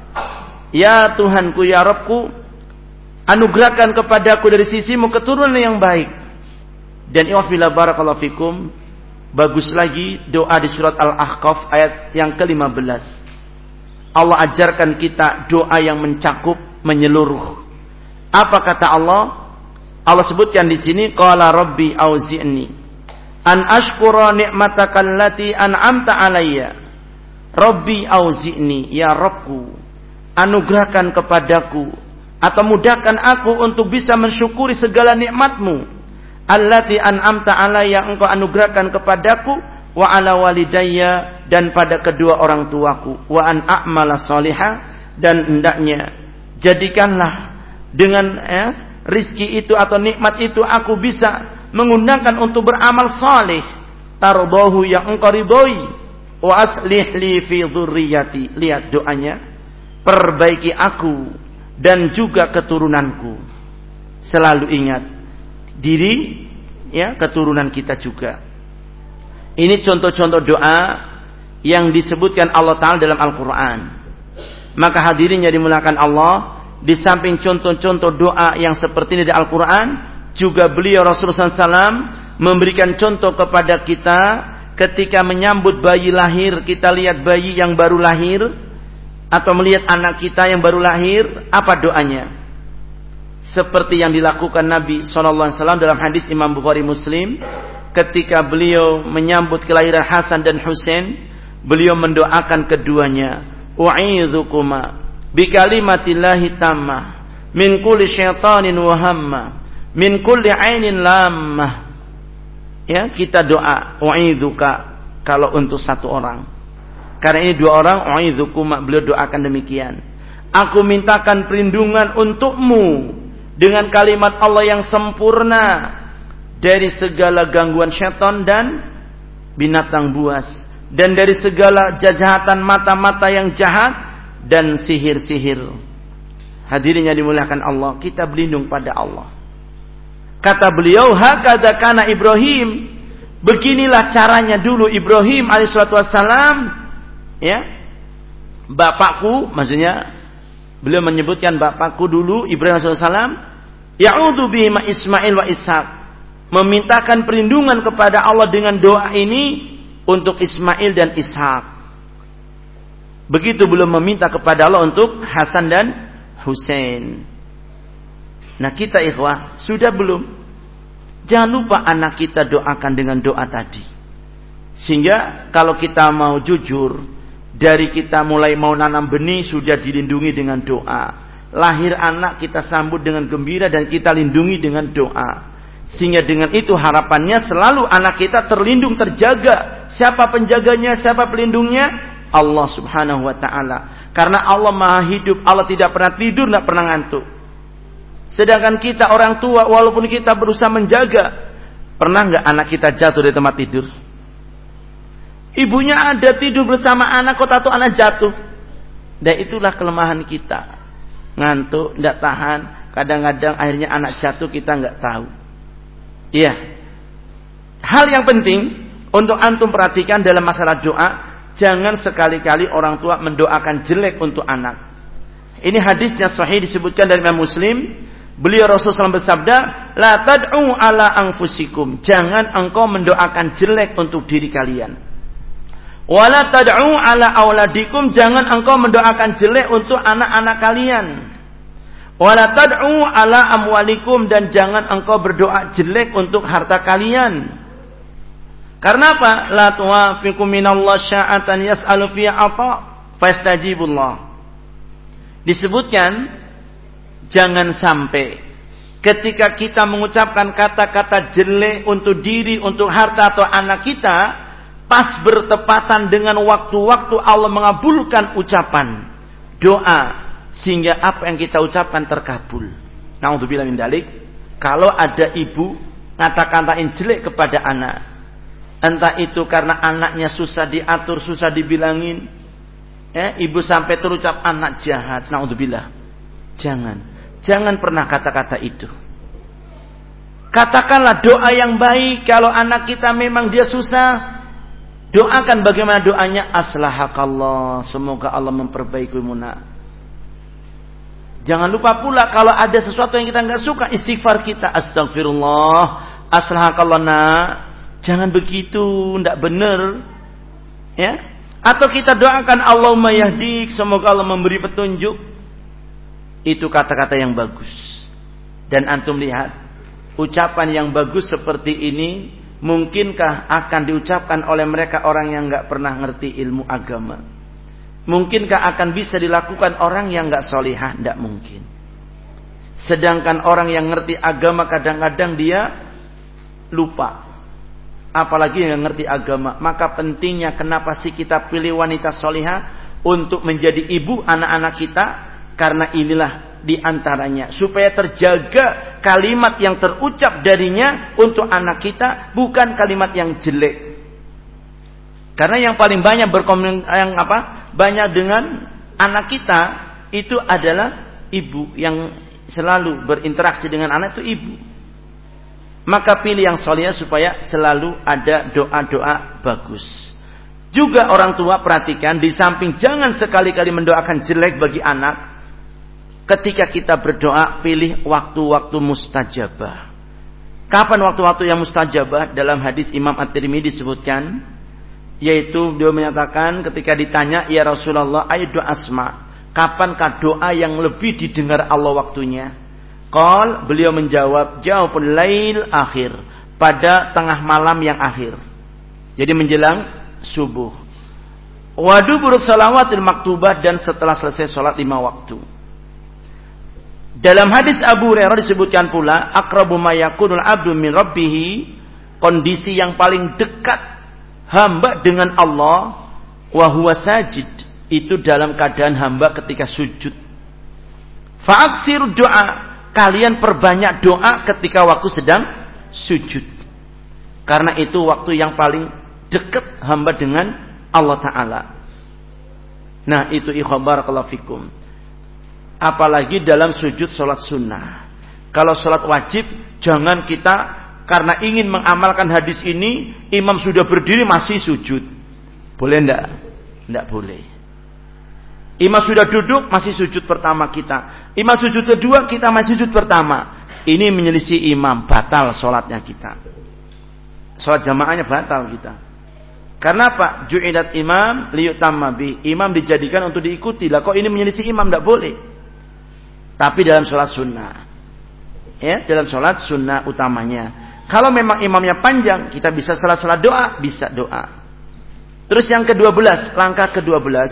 Ya Tuhanku, ya Rabbku, anugerahkan kepadaku dari sisimu keturunan yang baik. Dan ya fillah barakallahu fikum, bagus lagi doa di surat Al-Ahqaf ayat yang ke lima belas. Allah ajarkan kita doa yang mencakup, menyeluruh. Apa kata Allah? Allah sebutkan di sini, qala rabbi auzi'ni an ashkura ni'mataka allati an'amta alayya. Rabbi auzi'ni, ya Rabbku, anugerahkan kepadaku atau mudahkan aku untuk bisa mensyukuri segala nikmatmu. Allati an'amta alayya, engkau anugerahkan kepadaku, wa ala walidayya, dan pada kedua orang tuaku, wa an a'mala salihah, dan hendaknya jadikanlah dengan eh, rizki itu atau nikmat itu aku bisa mengundangkan untuk beramal saleh, tardahu, yang engkau ridhoi, wa aslih li fi dzurriyyati. Lihat doanya, perbaiki aku dan juga keturunanku. Selalu ingat diri, ya, keturunan kita juga. Ini contoh-contoh doa yang disebutkan Allah Ta'ala dalam Al-Quran. Maka hadirin yang dimuliakan Allah, di samping contoh-contoh doa yang seperti ini di Al-Quran, juga beliau Rasulullah shallallahu alaihi wasallam memberikan contoh kepada kita ketika menyambut bayi lahir. Kita lihat bayi yang baru lahir atau melihat anak kita yang baru lahir, apa doanya? Seperti yang dilakukan Nabi shallallahu alaihi wasallam dalam hadis Imam Bukhari Muslim, ketika beliau menyambut kelahiran Hasan dan Husain, beliau mendoakan keduanya, u'idzukuma bikalimatillahi tammah min kulli syaitanin wa hamma min kulli ainin lammah. Ya, kita doa u'idzuka kalau untuk satu orang. Karena ini dua orang, u'idzukuma, beliau doakan demikian. Aku mintakan perlindungan untukmu dengan kalimat Allah yang sempurna dari segala gangguan syaitan dan binatang buas, dan dari segala kejahatan mata-mata yang jahat dan sihir-sihir. Hadirin yang dimuliakan Allah, kita berlindung pada Allah. Kata beliau, hakadza kana Ibrahim, beginilah caranya dulu Ibrahim alaihissalatu wassalam, ya, bapakku, maksudnya beliau menyebutkan bapakku dulu Ibrahim alaihissalatu wassalam, ya'udzu bihima Ismail wa Ishaq, memintakan perlindungan kepada Allah dengan doa ini untuk Ismail dan Ishak. Begitu belum meminta kepada Allah untuk Hasan dan Husain. Nah kita ikhwah, sudah belum? Jangan lupa anak kita doakan dengan doa tadi. Sehingga kalau kita mau jujur, dari kita mulai mau nanam benih sudah dilindungi dengan doa. Lahir anak kita sambut dengan gembira dan kita lindungi dengan doa. Sehingga dengan itu harapannya selalu anak kita terlindung, terjaga. Siapa penjaganya, siapa pelindungnya? Allah subhanahu wa ta'ala. Karena Allah maha hidup, Allah tidak pernah tidur, tidak pernah ngantuk. Sedangkan kita orang tua, walaupun kita berusaha menjaga, pernah nggak anak kita jatuh dari tempat tidur? Ibunya ada tidur bersama anak, kok tahu anak jatuh. Dan itulah kelemahan kita. Ngantuk, tidak tahan. Kadang-kadang akhirnya anak jatuh kita nggak tahu. Iya. Hal yang penting untuk antum perhatikan dalam masalah doa, jangan sekali-kali orang tua mendoakan jelek untuk anak. Ini hadisnya sahih disebutkan dari Imam Muslim. Beliau Rasulullah bersabda, la tad'u ala anfusikum, jangan engkau mendoakan jelek untuk diri kalian. Wala tad'u ala auladikum, jangan engkau mendoakan jelek untuk anak-anak kalian. Wala tad'u ala amwalikum, dan jangan engkau berdoa jelek untuk harta kalian. Karena apa? La tuwafiqu minallahi sya'atan yas'alu fi 'ata. fastajibullah. Disebutkan jangan sampai ketika kita mengucapkan kata-kata jelek untuk diri, untuk harta atau anak kita, pas bertepatan dengan waktu-waktu Allah mengabulkan ucapan doa sehingga apa yang kita ucapkan terkabul. Na'udzubillah min dzalik. Kalau ada ibu ngata-katain jelek kepada anak, entah itu karena anaknya susah diatur, susah dibilangin, ya, ibu sampai terucap anak jahat, na'udzubillah. Jangan. Jangan pernah kata-kata itu. Katakanlah doa yang baik. Kalau anak kita memang dia susah, doakan bagaimana doanya, aslahakallah, semoga Allah memperbaikimu nak. Jangan lupa pula kalau ada sesuatu yang kita nggak suka, istighfar kita, astagfirullah, aslahakallah nak. Jangan begitu, ndak benar. Ya? Atau kita doakan Allahumma yahdik, semoga Allah memberi petunjuk. Itu kata-kata yang bagus. Dan antum lihat, ucapan yang bagus seperti ini mungkinkah akan diucapkan oleh mereka orang yang nggak pernah ngerti ilmu agama? Mungkinkah akan bisa dilakukan orang yang nggak solihah? Nggak mungkin. Sedangkan orang yang ngerti agama kadang-kadang dia lupa. Apalagi yang ngerti agama. Maka pentingnya kenapa sih kita pilih wanita solihah untuk menjadi ibu anak-anak kita? Karena inilah diantaranya. Supaya terjaga kalimat yang terucap darinya untuk anak kita. Bukan kalimat yang jelek. Karena yang paling banyak berkomunikasi, yang apa, banyak dengan anak kita, itu adalah ibu. Yang selalu berinteraksi dengan anak itu ibu. Maka pilih yang soleh supaya selalu ada doa-doa bagus. Juga orang tua perhatikan, di samping jangan sekali-kali mendoakan jelek bagi anak. Ketika kita berdoa, pilih waktu-waktu mustajabah. Kapan waktu-waktu yang mustajabah? Dalam hadis Imam At-Tirmidzi disebutkan, yaitu beliau menyatakan ketika ditanya, ya Rasulullah, ayu doa asma, kapankah doa yang lebih didengar Allah waktunya? Qal, beliau menjawab, jawabul lail akhir, pada tengah malam yang akhir. Jadi menjelang subuh. Wa dubur shalawatil maktubah, dan setelah selesai sholat lima waktu. Dalam hadis Abu Hurairah disebutkan pula, aqrabu ma yakunul abdu min rabbih, kondisi yang paling dekat hamba dengan Allah, wa huwa sajid, itu dalam keadaan hamba ketika sujud. Fa'aksir doa, kalian perbanyak doa ketika waktu sedang sujud. Karena itu waktu yang paling dekat hamba dengan Allah Ta'ala. Nah itu ikhwan barakallahu fikum. Apalagi dalam sujud sholat sunnah. Kalau sholat wajib, jangan kita karena ingin mengamalkan hadis ini, imam sudah berdiri masih sujud. Boleh enggak? Enggak boleh. Imam sudah duduk, masih sujud pertama kita. Imam sujud kedua, kita masih sujud pertama. Ini menyelisih imam, batal sholatnya kita. Sholat jamaahnya batal kita. Karena apa? Ju'ilat imam liyutamma bi. Imam dijadikan untuk diikuti. Lah kok ini menyelisih imam? Enggak boleh. Tapi dalam sholat sunnah, ya, dalam sholat sunnah utamanya. Kalau memang imamnya panjang, kita bisa salah-salah doa, bisa doa. Terus yang kedua belas, langkah kedua belas,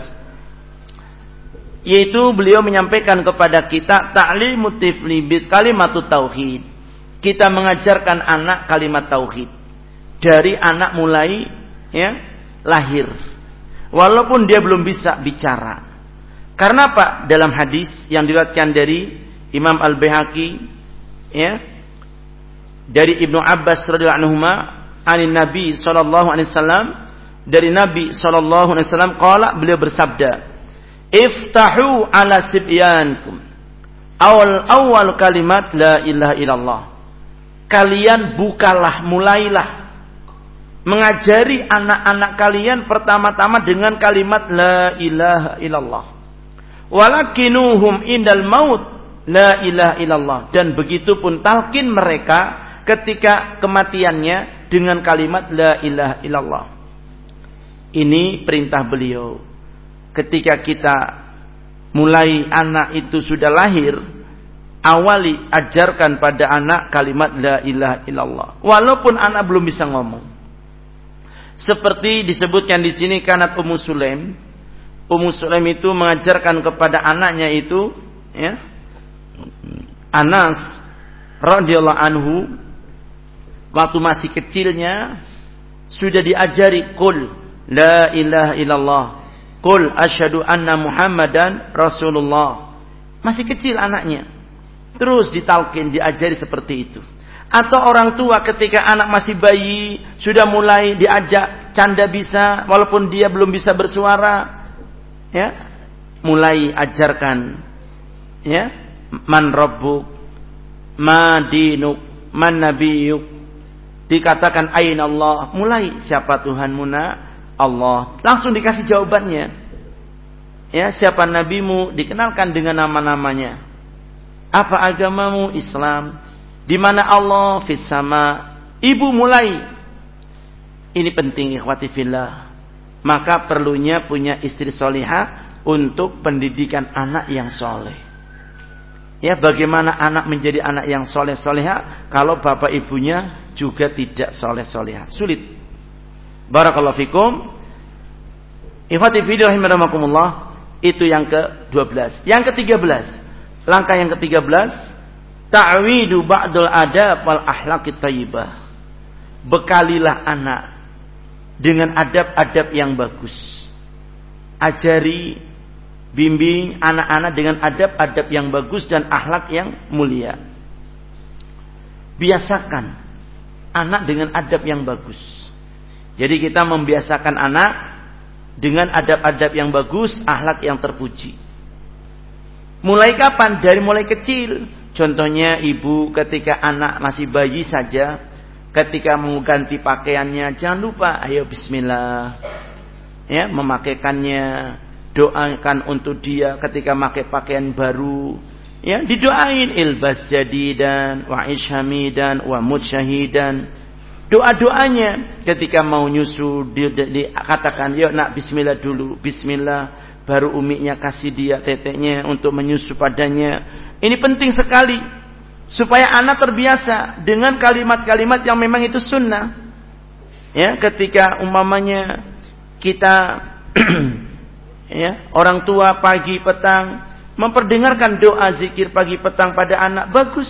yaitu beliau menyampaikan kepada kita ta'limut tifli bit kalimatut tauhid. Kita mengajarkan anak kalimat tauhid dari anak mulai, ya, lahir, walaupun dia belum bisa bicara. Karena apa? Dalam hadis yang diriwayatkan dari Imam Al-Baihaqi, ya, dari Ibnu Abbas radhiyallahu anhuma, anin Nabi sallallahu alaihi wasallam, dari Nabi sallallahu alaihi wasallam, qala, beliau bersabda, iftahu ala sibyankum, awal awal kalimat la ilaha illallah. Kalian bukalah, mulailah mengajari anak-anak kalian pertama-tama dengan kalimat la ilaha illallah. Walakinuhum indal maut la ilaha illallah, dan begitu pun talqin mereka ketika kematiannya dengan kalimat la ilaha illallah. Ini perintah beliau. Ketika kita mulai anak itu sudah lahir, awali ajarkan pada anak kalimat la ilaha illallah, walaupun anak belum bisa ngomong. Seperti disebutkan di sini, kanat Ummu Sulaim, Ummu Sulaim itu mengajarkan kepada anaknya itu, ya, Anas radhiyallahu anhu, waktu masih kecilnya sudah diajari qul la ilaha illallah, qul asyhadu anna Muhammadan Rasulullah. Masih kecil anaknya, terus ditalkin, diajari seperti itu. Atau orang tua ketika anak masih bayi sudah mulai diajak canda bisa, walaupun dia belum bisa bersuara, ya, mulai ajarkan, ya, man rabbuk, ma dinuk, man nabiyuk, dikatakan aina Allah, mulai siapa Tuhanmu nak? Allah. Langsung dikasih jawabannya, ya, siapa nabimu? Dikenalkan dengan nama-namanya. Apa agamamu? Islam. Di mana Allah? Fis sama. Ibu mulai. Ini penting ikhwati fillah. Maka perlunya punya istri solihah untuk pendidikan anak yang soleh. Ya, bagaimana anak menjadi anak yang soleh solehah kalau bapak ibunya juga tidak soleh solehah? Sulit. Barakallahu fikum. Ikhwati fillah rahimakumullah. Itu yang ke dua belas. Yang ke tiga belas. Langkah yang ke tiga belas. Ta'widu ba'dul adab wal akhlaqit thayyibah. Bekalilah anak dengan adab-adab yang bagus. Ajari, bimbing anak-anak dengan adab-adab yang bagus dan akhlak yang mulia. Biasakan anak dengan adab yang bagus. Jadi kita membiasakan anak dengan adab-adab yang bagus, akhlak yang terpuji. Mulai kapan? Dari mulai kecil. Contohnya ibu ketika anak masih bayi saja, ketika mau ganti pakaiannya, jangan lupa ayo bismillah, ya, memakaikannya, doakan untuk dia ketika pakai pakaian baru, ya, didoain ilbas jadidan wa ish hamidan wa mut syahidan. Doa-doanya ketika mau nyusu dikatakan yuk nak bismillah dulu, bismillah, baru uminya kasih dia teteknya untuk menyusu padanya. Ini penting sekali supaya anak terbiasa dengan kalimat-kalimat yang memang itu sunnah. Ya, ketika umpamanya kita ya, orang tua pagi petang memperdengarkan doa zikir pagi petang pada anak, bagus.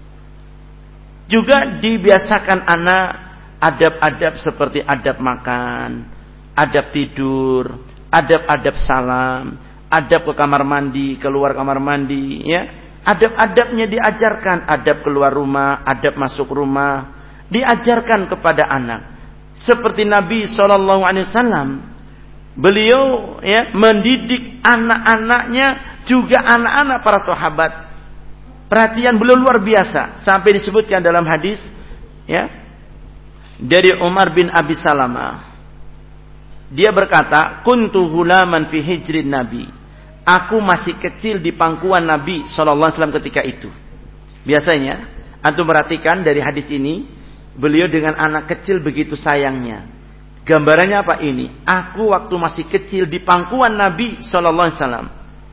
Juga dibiasakan anak adab-adab seperti adab makan, adab tidur, adab-adab salam, adab ke kamar mandi, keluar kamar mandi, ya. Adab-adabnya diajarkan, adab keluar rumah, adab masuk rumah, diajarkan kepada anak. Seperti Nabi shallallahu alaihi wasallam, beliau, ya, mendidik anak-anaknya, juga anak-anak para sahabat. Perhatian beliau luar biasa, sampai disebutkan dalam hadis, ya, dari Umar bin Abi Salamah. Dia berkata, kuntu hulaman fi hijrin Nabi. Aku masih kecil di pangkuan Nabi shallallahu alaihi wasallam ketika itu. Biasanya, antum perhatikan dari hadis ini, beliau dengan anak kecil begitu sayangnya. Gambarannya apa ini? Aku waktu masih kecil di pangkuan Nabi shallallahu alaihi wasallam.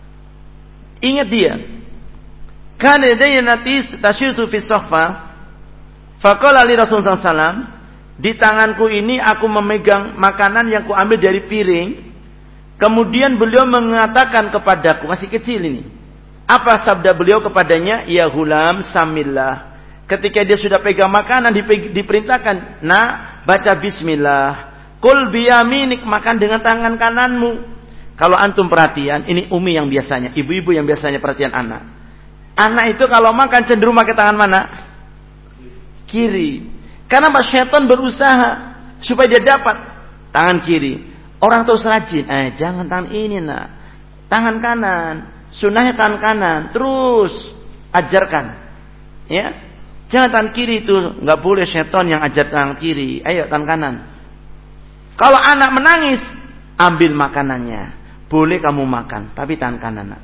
Ingat dia. Kana yadayna tashitu fi sahfa. Faqala li Rasulullah sallallahu alaihi wasallam, di tanganku ini aku memegang makanan yang kuambil dari piring. Kemudian beliau mengatakan kepadaku, masih kecil ini. Apa sabda beliau kepadanya? Ya hulam samillah. Ketika dia sudah pegang makanan, diperintahkan, nah, baca bismillah. Kul biyaminik, makan dengan tangan kananmu. Kalau antum perhatian, ini umi yang biasanya, ibu-ibu yang biasanya perhatian anak. Anak itu kalau makan cenderung pakai tangan mana? Kiri. Karena Pak Syaitan berusaha supaya dia dapat tangan kiri. Orang tahu serajin, eh jangan tangan ini nak, tangan kanan, sunnahnya tangan kanan, terus ajarkan, ya, jangan tangan kiri itu, nggak boleh, syaitan yang ajar tangan kiri, ayo tangan kanan. Kalau anak menangis, ambil makanannya, boleh kamu makan, tapi tangan kanan nak.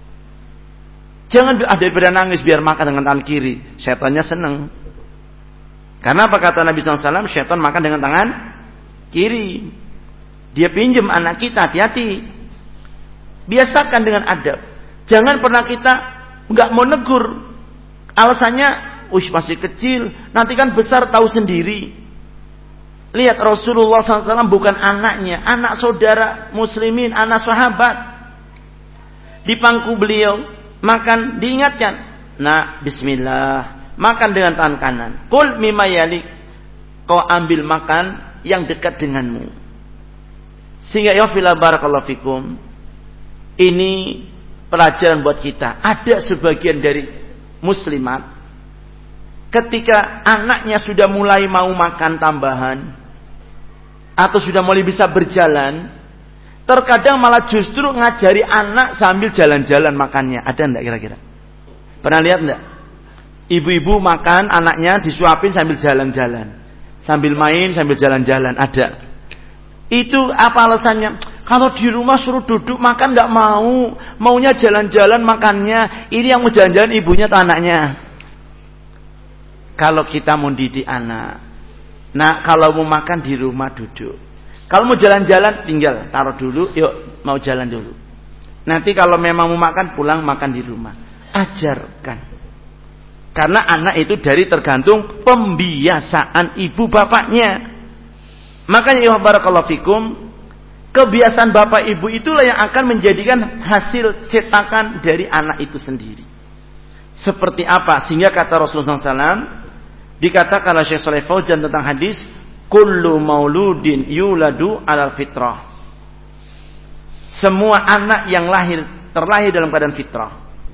Jangan ah, daripada nangis biar makan dengan tangan kiri, syaitannya seneng. Karena apa kata Nabi shallallahu alaihi wasallam, syaitan makan dengan tangan kiri. Dia pinjam anak kita, hati-hati. Biasakan dengan adab. Jangan pernah kita nggak mau negur. Alasannya, ush masih kecil, nanti kan besar tahu sendiri. Lihat Rasulullah shallallahu alaihi wasallam bukan anaknya, anak saudara muslimin, anak sahabat. Di pangku beliau makan diingatkan, nah bismillah, makan dengan tangan kanan. Kul mimma yalik, kau ambil makan yang dekat denganmu. Sehingga ya fila barakallahu fikum, ini pelajaran buat kita. Ada sebagian dari muslimat ketika anaknya sudah mulai mau makan tambahan atau sudah mulai bisa berjalan, terkadang malah justru ngajari anak sambil jalan-jalan makannya. Ada enggak kira-kira? Pernah lihat enggak? Ibu-ibu makan anaknya disuapin sambil jalan-jalan, sambil main sambil jalan-jalan. Ada. Itu apa alasannya? Kalau di rumah suruh duduk makan enggak mau, maunya jalan-jalan makannya. Ini yang mau jalan-jalan ibunya atau anaknya? Kalau kita mau didik anak, nah kalau mau makan di rumah duduk. Kalau mau jalan-jalan tinggal taruh dulu, yuk mau jalan dulu. Nanti kalau memang mau makan pulang makan di rumah. Ajarkan. Karena anak itu dari tergantung pembiasaan ibu bapaknya. Makanya ya barakallahu fikum, kebiasaan bapak ibu itulah yang akan menjadikan hasil cetakan dari anak itu sendiri. Seperti apa? Sehingga kata Rasulullah shallallahu alaihi wasallam, dikatakan oleh Syekh Shalih Fauzan tentang hadis, kullu mauludin yuladu alal fitrah. Semua anak yang lahir terlahir dalam keadaan fitrah.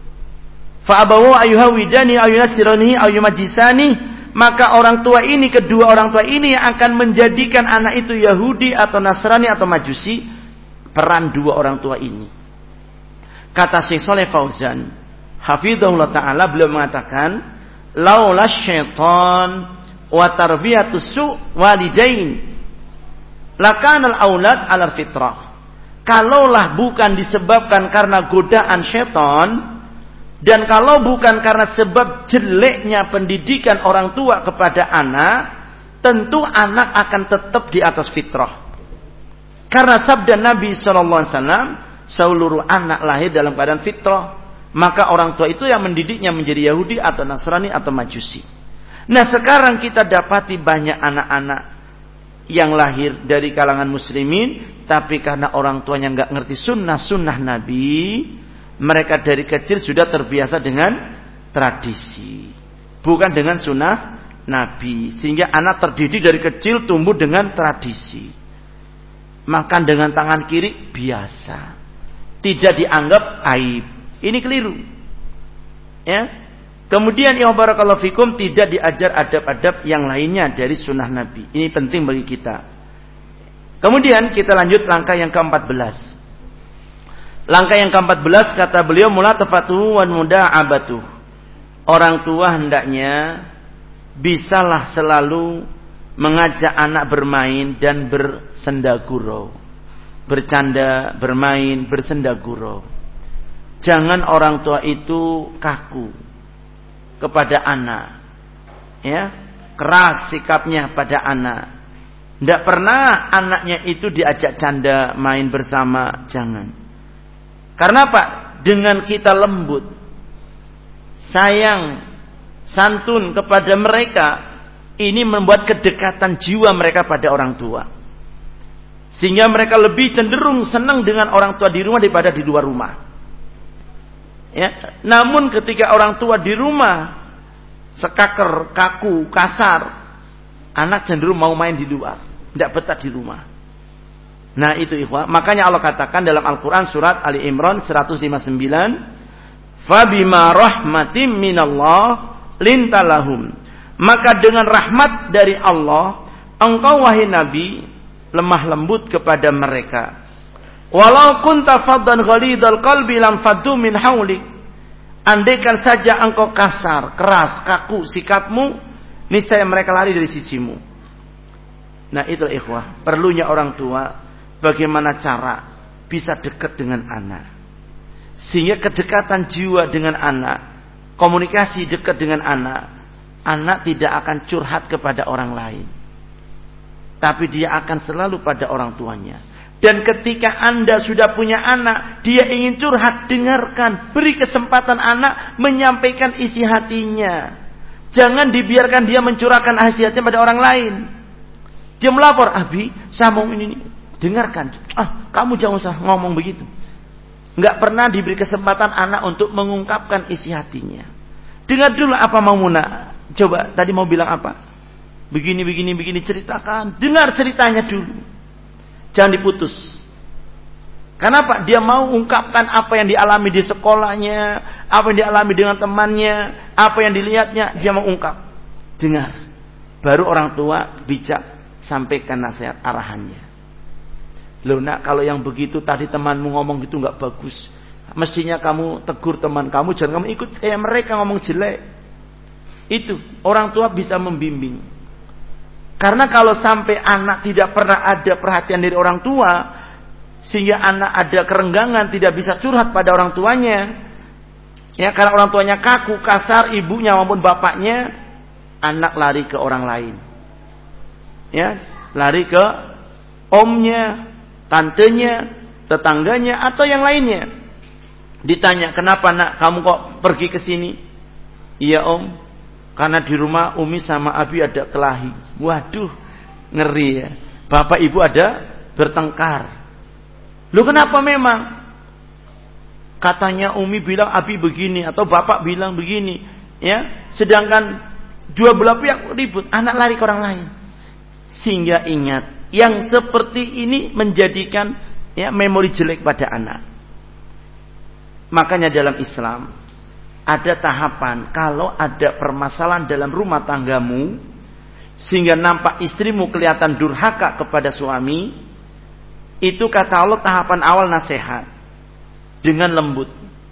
Fa abawu ayuhawidani ayunasirani ayumajisani, maka orang tua ini, kedua orang tua ini yang akan menjadikan anak itu Yahudi atau Nasrani atau Majusi. Peran dua orang tua ini. Kata Syekh Shalih Fauzan, hafizahullah ta'ala, beliau mengatakan, laula syaitan wa tarbiyatus su walidain lakanal aulad alal fitrah. Kalaulah bukan disebabkan karena godaan syaitan, dan kalau bukan karena sebab jeleknya pendidikan orang tua kepada anak, tentu anak akan tetap di atas fitrah. Karena sabda Nabi shallallahu alaihi wasallam, seluruh anak lahir dalam keadaan fitrah, maka orang tua itu yang mendidiknya menjadi Yahudi atau Nasrani atau Majusi. Nah sekarang kita dapati banyak anak-anak yang lahir dari kalangan muslimin, tapi karena orang tuanya nggak ngerti sunnah-sunnah Nabi, mereka dari kecil sudah terbiasa dengan tradisi, bukan dengan sunnah Nabi. Sehingga anak terdidik dari kecil tumbuh dengan tradisi. Makan dengan tangan kiri biasa, tidak dianggap aib. Ini keliru. Ya. Kemudian ya barakallahu fikum, tidak diajar adab-adab yang lainnya dari sunnah Nabi. Ini penting bagi kita. Kemudian kita lanjut langkah yang keempat belas. Langkah yang keempat belas kata beliau, mulatafatuhu wan muda'abatuh. Orang tua hendaknya bisalah selalu mengajak anak bermain dan bersendagurau. Bercanda, bermain, bersendagurau. Jangan orang tua itu kaku kepada anak. Ya, keras sikapnya pada anak. Tidak pernah anaknya itu diajak canda, main bersama, jangan. Karena apa? Dengan kita lembut, sayang, santun kepada mereka, ini membuat kedekatan jiwa mereka pada orang tua. Sehingga mereka lebih cenderung senang dengan orang tua di rumah daripada di luar rumah. Ya. Namun ketika orang tua di rumah sekaker, kaku, kasar, anak cenderung mau main di luar, tidak betah di rumah. Nah itu ikhwah, makanya Allah katakan dalam Al-Quran surat Ali Imran seratus lima puluh sembilan, Fabima rahmatim minallah lintalahum, maka dengan rahmat dari Allah engkau wahai Nabi lemah lembut kepada mereka. Walau kunta faddan ghalidhal qalbi lam faddu min haulik, andaikan saja engkau kasar, keras, kaku sikapmu, niscaya mereka lari dari sisimu. Nah itu ikhwah, perlunya orang tua bagaimana cara bisa dekat dengan anak, sehingga kedekatan jiwa dengan anak, komunikasi dekat dengan anak, anak tidak akan curhat kepada orang lain, tapi dia akan selalu pada orang tuanya. Dan ketika Anda sudah punya anak, dia ingin curhat, dengarkan, beri kesempatan anak menyampaikan isi hatinya. Jangan dibiarkan dia mencurahkan isi hatinya pada orang lain. Dia melapor, Abi, saya mau ini, ini. Dengarkan. Ah, kamu jangan usah ngomong begitu. Enggak pernah diberi kesempatan anak untuk mengungkapkan isi hatinya. Dengar dulu apa mau Muna. Coba, tadi mau bilang apa? Begini, begini, begini, ceritakan. Dengar ceritanya dulu. Jangan diputus. Kenapa? Dia mau ungkapkan apa yang dialami di sekolahnya, apa yang dialami dengan temannya, apa yang dilihatnya, dia mau ungkap. Dengar. Baru orang tua bijak sampaikan nasihat arahannya. Loh nak, kalau yang begitu tadi temanmu ngomong gitu nggak bagus. Mestinya kamu tegur teman kamu, jangan kamu ikut kayak mereka ngomong jelek. Itu orang tua bisa membimbing. Karena kalau sampai anak tidak pernah ada perhatian dari orang tua, sehingga anak ada kerenggangan, tidak bisa curhat pada orang tuanya, ya karena orang tuanya kaku, kasar, ibunya maupun bapaknya, anak lari ke orang lain, ya lari ke omnya, tantenya, tetangganya, atau yang lainnya. Ditanya, kenapa nak kamu kok pergi ke sini? Iya om, karena di rumah Umi sama Abi ada kelahi. Waduh, ngeri ya. Bapak ibu ada bertengkar. Lu kenapa memang? Katanya Umi bilang Abi begini, atau bapak bilang begini, ya. Sedangkan dua belah pihak ribut, anak lari ke orang lain. Sehingga ingat, yang seperti ini menjadikan ya memori jelek pada anak. Makanya dalam Islam ada tahapan, kalau ada permasalahan dalam rumah tanggamu sehingga nampak istrimu kelihatan durhaka kepada suami, itu kata Allah tahapan awal nasihat dengan lembut.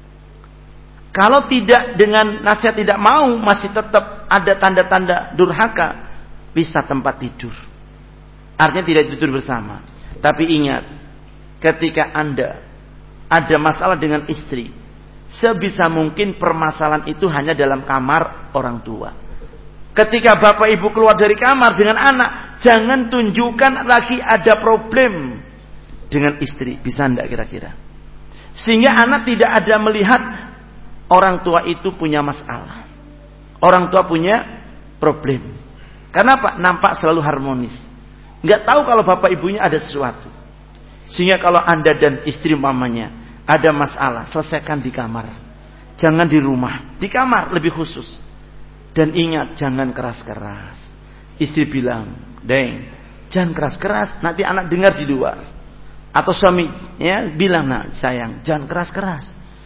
Kalau tidak dengan nasihat tidak mau, masih tetap ada tanda-tanda durhaka, bisa tempat tidur. Artinya tidak tidur bersama. Tapi ingat, ketika Anda ada masalah dengan istri, sebisa mungkin permasalahan itu hanya dalam kamar orang tua. Ketika bapak ibu keluar dari kamar dengan anak, jangan tunjukkan lagi ada problem dengan istri. Bisa enggak kira-kira? Sehingga anak tidak ada melihat orang tua itu punya masalah, orang tua punya problem. Kenapa? Nampak selalu harmonis. Nggak tahu kalau bapak ibunya ada sesuatu. Sehingga kalau Anda dan istri mamanya ada masalah, selesaikan di kamar. Jangan di rumah, di kamar lebih khusus. Dan ingat, jangan keras-keras. Istri bilang, Deng, jangan keras-keras, nanti anak dengar di luar. Atau suami ya bilang, nak sayang, jangan keras-keras.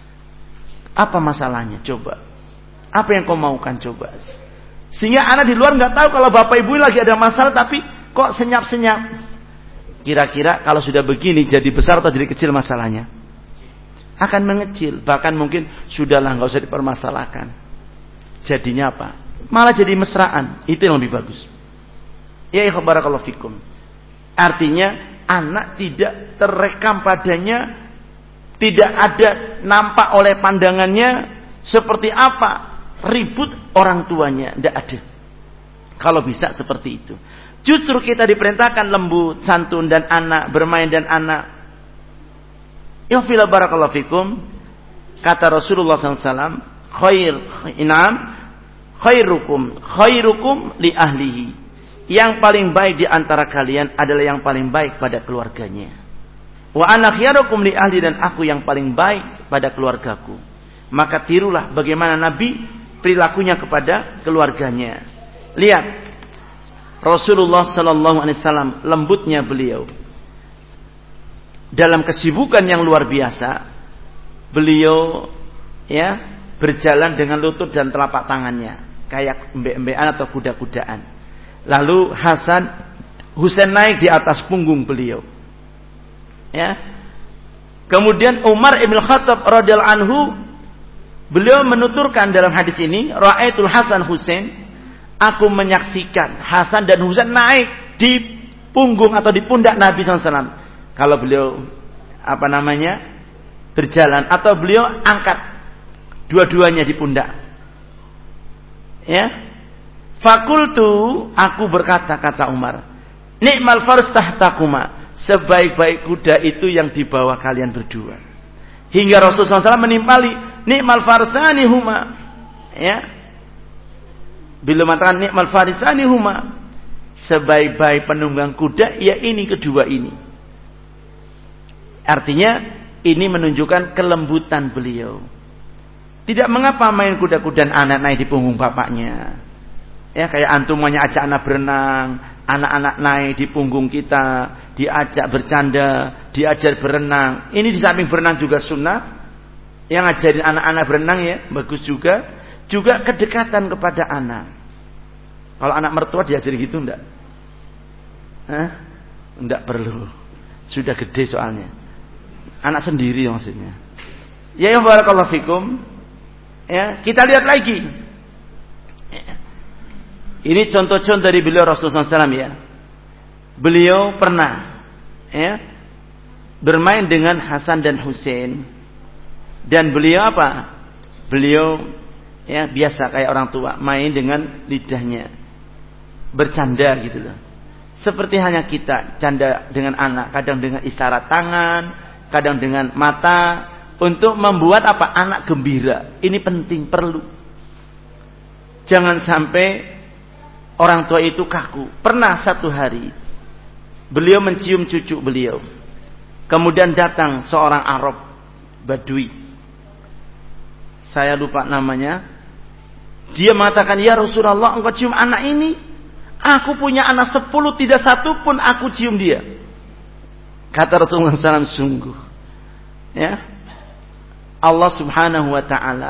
Apa masalahnya? Coba. Apa yang kau maukan? Coba. Sehingga anak di luar nggak tahu kalau bapak ibu lagi ada masalah, tapi kok senyap-senyap. Kira-kira kalau sudah begini, jadi besar atau jadi kecil masalahnya? Akan mengecil. Bahkan mungkin sudahlah, nggak usah dipermasalahkan. Jadinya apa? Malah jadi mesraan. Itu yang lebih bagus. Ya barakallahu fikum. Artinya anak tidak terekam padanya, tidak ada nampak oleh pandangannya seperti apa ribut orang tuanya. Tidak ada. Kalau bisa seperti itu. Justru kita diperintahkan lembut, santun dan anak, bermain dan anak. Ya fila barakallahu fikum. Kata Rasulullah sallallahu alaihi wasallam, khair inam khairukum khairukum li ahlihi. Yang paling baik di antara kalian adalah yang paling baik pada keluarganya. Wa ana khairukum li ahli, dan aku yang paling baik pada keluargaku. Maka tirulah bagaimana Nabi perilakunya kepada keluarganya. Lihat Rasulullah sallallahu alaihi wasallam, lembutnya beliau. Dalam kesibukan yang luar biasa, beliau ya berjalan dengan lutut dan telapak tangannya kayak embe-embean atau kuda-kudaan. Lalu Hasan Husain naik di atas punggung beliau. Ya. Kemudian Umar Ibn Khattab radhiyallahu anhu, beliau menuturkan dalam hadis ini, ra'aitul Hasan Husain, aku menyaksikan Hasan dan Husain naik di punggung atau di pundak Nabi sallallahu alaihi wasallam. Kalau beliau apa namanya berjalan, atau beliau angkat dua-duanya di pundak. Ya. Fakultu, aku berkata, kata Umar, nikmal fars tahtakuma, sebaik-baik kuda itu yang di bawah kalian berdua. Hingga Rasulullah sallallahu alaihi wasallam menimpali, nikmal farsani huma. Ya. Bila mengatakan nikmal farisani huma, sebaik-baik penunggang kuda, ya ini kedua ini. Artinya ini menunjukkan kelembutan beliau. Tidak mengapa main kuda-kudaan anak naik di punggung bapaknya. Ya kayak antum mau ajak anak berenang, anak-anak naik di punggung kita, diajak bercanda, diajar berenang. Ini di samping berenang juga sunnah. Yang ngajarin anak-anak berenang ya bagus juga. Juga kedekatan kepada anak. Kalau anak mertua diajari gitu enggak? Hah? Enggak perlu. Sudah gede soalnya. Anak sendiri maksudnya. Ya ya barakallahu fikum. Ya, kita lihat lagi. Ya. Ini contoh-contoh dari beliau Rasulullah shallallahu alaihi wasallam ya. Beliau pernah ya bermain dengan Hasan dan Husain. Dan beliau apa? Beliau ya biasa kayak orang tua, main dengan lidahnya, bercanda gitu loh. Seperti hanya kita canda dengan anak, kadang dengan isyarat tangan, kadang dengan mata, untuk membuat apa? Anak gembira. Ini penting, perlu. Jangan sampai orang tua itu kaku. Pernah satu hari beliau mencium cucu beliau, kemudian datang seorang Arab Badui, saya lupa namanya. Dia mengatakan, ya Rasulullah, engkau cium anak ini. Aku punya anak sepuluh, tidak satu pun aku cium dia. Kata Rasulullah shallallahu alaihi wasallam, sungguh ya Allah subhanahu wa ta'ala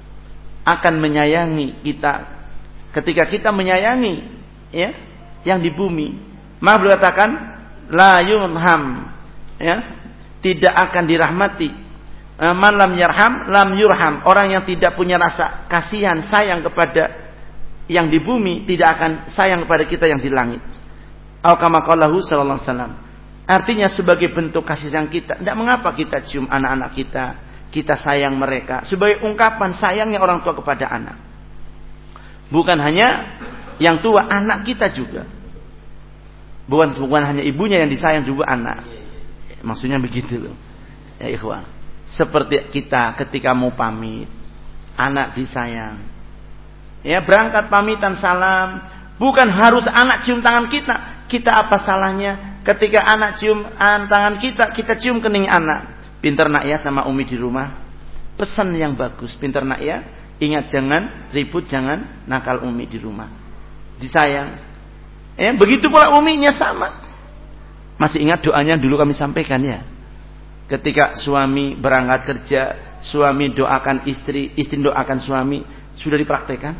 akan menyayangi kita ketika kita menyayangi ya yang di bumi. Maka beliau katakan, la yurham, ya, tidak akan dirahmati. Man lam yarham lam yurham. Orang yang tidak punya rasa kasihan, sayang kepada yang di bumi, tidak akan sayang kepada kita yang di langit. Al kama qalahu sallallahu alaihi wasallam. Artinya sebagai bentuk kasih sayang kita, tidak mengapa kita cium anak-anak kita, kita sayang mereka, sebagai ungkapan sayangnya orang tua kepada anak. Bukan hanya yang tua, anak kita juga. Bukan bukan hanya ibunya yang disayang, juga anak. Maksudnya begitu loh. Ya ikhwan. Seperti kita ketika mau pamit, anak disayang. Ya, berangkat pamitan salam, bukan harus anak cium tangan kita. Kita apa salahnya ketika anak cium tangan kita, kita cium kening anak. Pinter nak ya sama Umi di rumah. Pesan yang bagus, pinter nak ya. Ingat jangan ribut, jangan nakal Umi di rumah. Disayang. Ya, begitu pula Uminya sama. Masih ingat doanya dulu kami sampaikan ya. Ketika suami berangkat kerja, suami doakan istri, istri doakan suami, sudah dipraktekkan?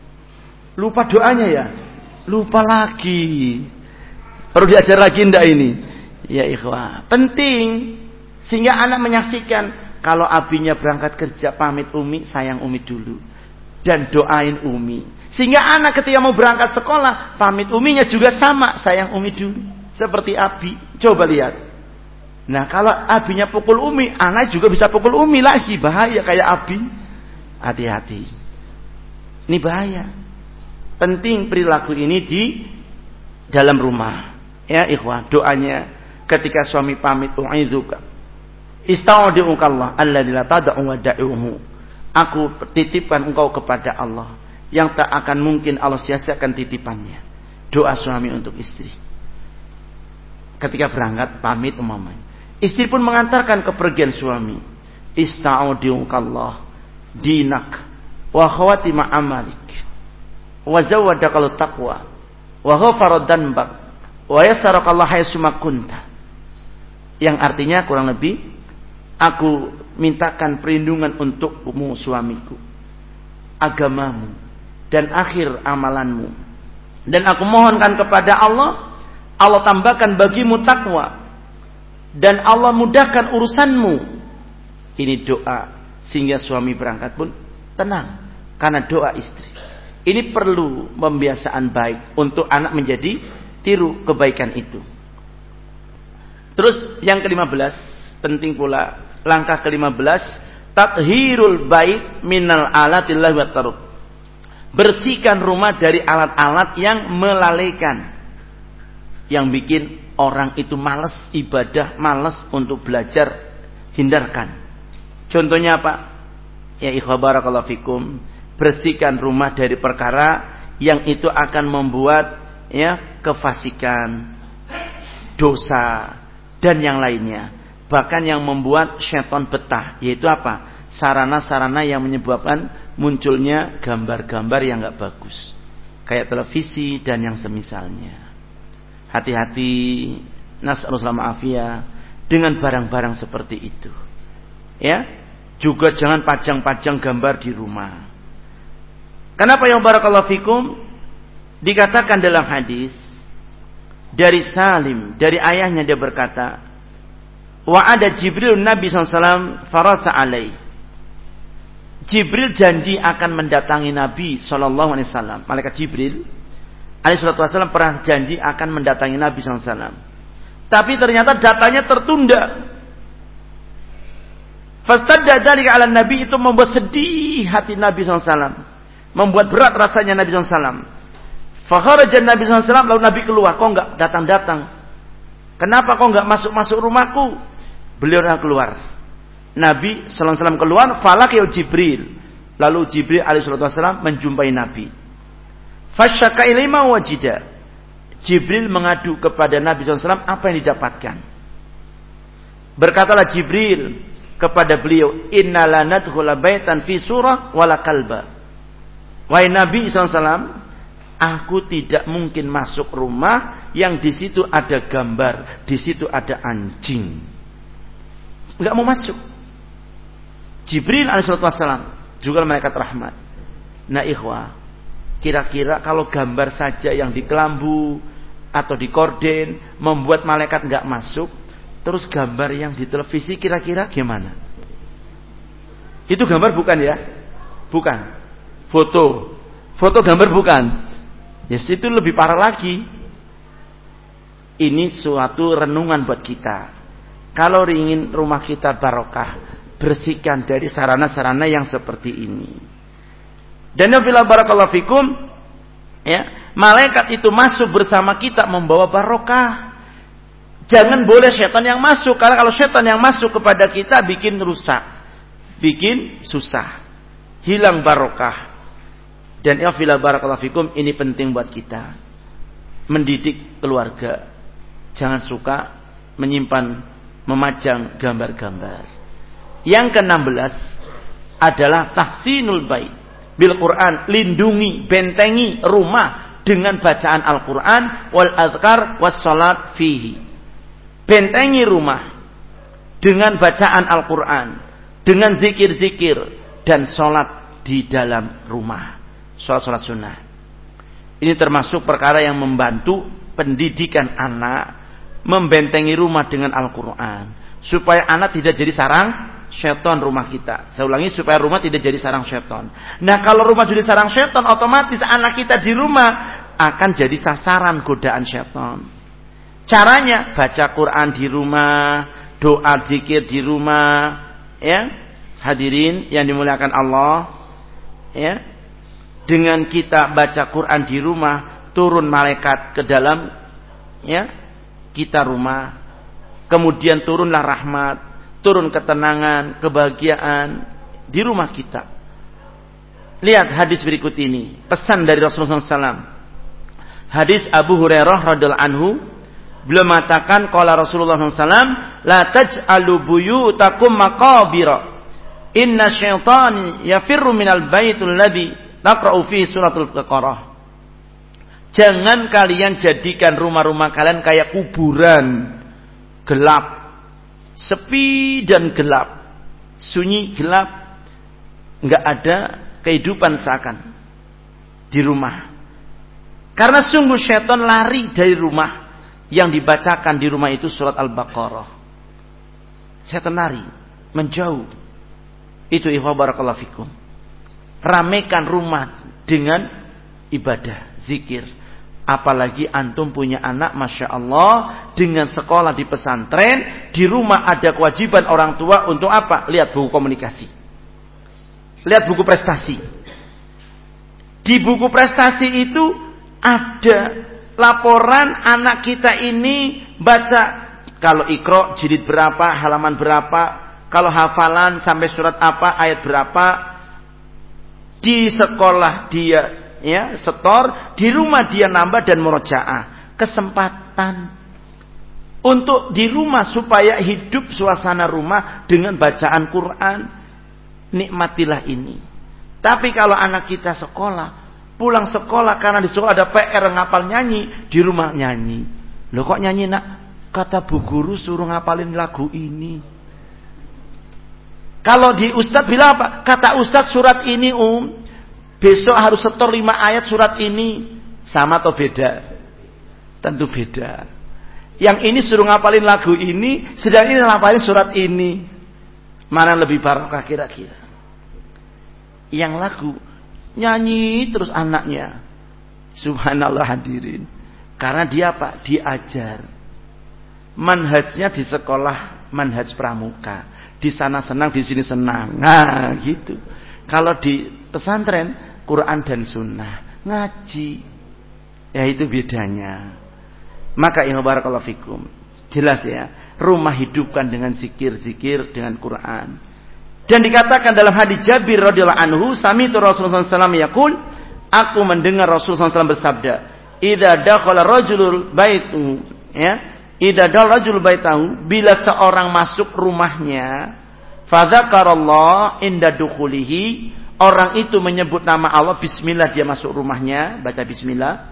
Lupa doanya ya? Lupa lagi. Perlu diajar lagi ndak ini? Ya ikhwah, penting sehingga anak menyaksikan kalau abinya berangkat kerja pamit Umi, sayang Umi dulu dan doain Umi. Sehingga anak ketika mau berangkat sekolah, pamit Uminya juga sama, sayang Umi dulu. Seperti abi. Coba lihat. Nah kalau abinya pukul Umi, anak juga bisa pukul Umi lagi. Bahaya kayak abi. Hati-hati. Ini bahaya. Penting perilaku ini di dalam rumah. Ya ikhwah, doanya ketika suami pamit, u'idzuka istaudi'ukallah alladzi la tad'u wa da'uhu. Aku titipkan engkau kepada Allah yang tak akan mungkin Allah sia-siakan titipannya. Doa suami untuk istri. Ketika berangkat pamit umpamanya. Istri pun mengantarkan kepergian suami. Istaudi'ukallah dinak wa khawatima amalik wa zawadakal taqwa wa ghafara dhanbak wa yassarakallahu haitsu kunta. Yang artinya kurang lebih, aku mintakan perlindungan untukmu suamiku, agamamu dan akhir amalanmu, dan aku mohonkan kepada Allah, Allah tambahkan bagimu takwa dan Allah mudahkan urusanmu. Ini doa sehingga suami berangkat pun tenang karena doa istri. Ini perlu pembiasaan baik untuk anak menjadi tiru kebaikan itu. Terus yang kelima belas, penting pula langkah kelima belas, tathhirul bait minal alatillah wa taruk. Bersihkan rumah dari alat-alat yang melalaikan, yang bikin orang itu malas ibadah, malas untuk belajar, hindarkan. Contohnya apa? Ya ikhwah barakallahu fikum, bersihkan rumah dari perkara yang itu akan membuat ya kefasikan, dosa, dan yang lainnya. Bahkan yang membuat syaitan betah, yaitu apa? Sarana-sarana yang menyebabkan munculnya gambar-gambar yang gak bagus, kayak televisi dan yang semisalnya. Hati-hati, nas'alullah afiyah, dengan barang-barang seperti itu. Ya, juga jangan pajang-pajang gambar di rumah. Kenapa ya barakallahu fikum? Dikatakan dalam hadis dari Salim, dari ayahnya dia berkata, wa ada Jibril Nabi sallallahu alaihi wasallam farasa alaih. Jibril janji akan mendatangi Nabi sallallahu alaihi wasallam. Malaikat Jibril alaihi wasallam pernah janji akan mendatangi Nabi sallallahu alaihi wasallam. Tapi ternyata datanya tertunda. Fastadda dzalika 'ala Nabi, itu membuat sedih hati Nabi sallallahu alaihi wasallam. Membuat berat rasanya Nabi sallallahu alaihi wasallam. Fa kharaja Nabi sallallahu alaihi wasallam, lalu Nabi keluar, kok enggak datang-datang? Kenapa kok enggak masuk-masuk rumahku? Beliau keluar. Nabi sallallahu alaihi wasallam keluar, falaqiyah Jibril. Lalu Jibril alaihi wasallam menjumpai Nabi. Fasyaka ilma wajida. Jibril mengadu kepada Nabi sallallahu alaihi wasallam apa yang didapatkan. Berkatalah Jibril kepada beliau, inna lanadkhula baitan fi surah wala kalba. Wahai Nabi sallallahu alaihi wasallam, aku tidak mungkin masuk rumah yang di situ ada gambar, di situ ada anjing. Enggak mau masuk. Jibril alaihi wasallam juga malaikat rahmat. Nah ikhwah, kira-kira kalau gambar saja yang di kelambu atau di korden membuat malaikat enggak masuk, terus gambar yang di televisi kira-kira gimana? Itu gambar bukan ya? Bukan. Foto. Foto gambar bukan. Ya itu lebih parah lagi. Ini suatu renungan buat kita. Kalau ingin rumah kita barokah, bersihkan dari sarana-sarana yang seperti ini. Dan ya bila barakallahu fikum, ya, malaikat itu masuk bersama kita membawa barokah. Jangan boleh syaitan yang masuk, karena kalau syaitan yang masuk kepada kita bikin rusak, bikin susah, hilang barokah. Dan ya fila barakallahu fikum, ini penting buat kita mendidik keluarga. Jangan suka menyimpan, memajang gambar-gambar. Yang keenam belas adalah tahsinul bait bil Quran, lindungi, bentengi rumah dengan bacaan Al-Quran wal azkar was salat fihi. Bentengi rumah dengan bacaan Al-Quran, dengan zikir-zikir dan sholat di dalam rumah, sholat-sholat sunnah. Ini termasuk perkara yang membantu pendidikan anak, membentengi rumah dengan Al-Quran, supaya anak tidak jadi sarang syaitan rumah kita. Saya ulangi, supaya rumah tidak jadi sarang syaitan. Nah kalau rumah jadi sarang syaitan, otomatis anak kita di rumah akan jadi sasaran godaan syaitan. Caranya baca Quran di rumah, doa zikir di rumah, ya. Hadirin yang dimuliakan Allah, ya. Dengan kita baca Quran di rumah, turun malaikat ke dalam, ya, kita rumah. Kemudian turunlah rahmat, turun ketenangan, kebahagiaan di rumah kita. Lihat hadis berikut ini, pesan dari Rasulullah sallallahu alaihi wasallam. Hadis Abu Hurairah radhiyallahu anhu, beliau mengatakan qala Rasulullah sallallahu alaihi wasallam, la taj'alu buyutakum maqabira, inna syaitani yafirru minal baitul ladzi taqra'u fi suratul Baqarah. Jangan kalian jadikan rumah-rumah kalian kayak kuburan, gelap, sepi dan gelap, sunyi gelap, enggak ada kehidupan seakan di rumah. Karena sungguh syaitan lari dari rumah yang dibacakan di rumah itu surat Al-Baqarah. Syaitan lari, menjauh. Itu ikhwah barakallahu fikum. Ramekan rumah dengan ibadah, zikir. Apalagi antum punya anak, masya Allah, dengan sekolah di pesantren, di rumah ada kewajiban orang tua untuk apa? Lihat buku komunikasi, lihat buku prestasi. Di buku prestasi itu ada laporan anak kita ini baca, kalau Iqra jilid berapa, halaman berapa, kalau hafalan sampai surat apa, ayat berapa. Di sekolah dia, ya, setor, di rumah dia nambah dan murojaah. kesempatan untuk di rumah supaya hidup suasana rumah dengan bacaan Quran. Nikmatilah ini. Tapi kalau anak kita sekolah, pulang sekolah karena di sekolah ada P R ngapal nyanyi, di rumah nyanyi. Loh kok nyanyi nak? Kata bu guru suruh ngapalin lagu ini. Kalau di ustadz bilang apa? Kata ustadz surat ini um, besok harus setor lima ayat surat ini. Sama atau beda? Tentu beda. Yang ini suruh ngapalin lagu ini, sedang ini ngapalin surat ini. Mana lebih barokah kira-kira? Yang lagu nyanyi terus anaknya. Subhanallah hadirin. Karena dia apa? Diajar. Manhajnya di sekolah manhaj pramuka. Di sana senang, di sini senang. Nah, gitu. Kalau di pesantren Quran dan Sunnah, ngaji. Ya itu bedanya. Maka ya barakallahu fikum. Jelas ya, rumah hidupkan dengan zikir-zikir dengan Quran. Dan dikatakan dalam hadis Jabir radhiyallahu anhu, sami'tu Rasulullah sallallahu alaihi wasallam yaqul, aku mendengar Rasulullah sallallahu alaihi wasallam bersabda, "Idza dakhala rajulul baitu," ya, idza dakhala rajulul baitahu, bila seorang masuk rumahnya, fa dzakarallah inda dukhulihi, orang itu menyebut nama Allah, bismillah dia masuk rumahnya, baca bismillah.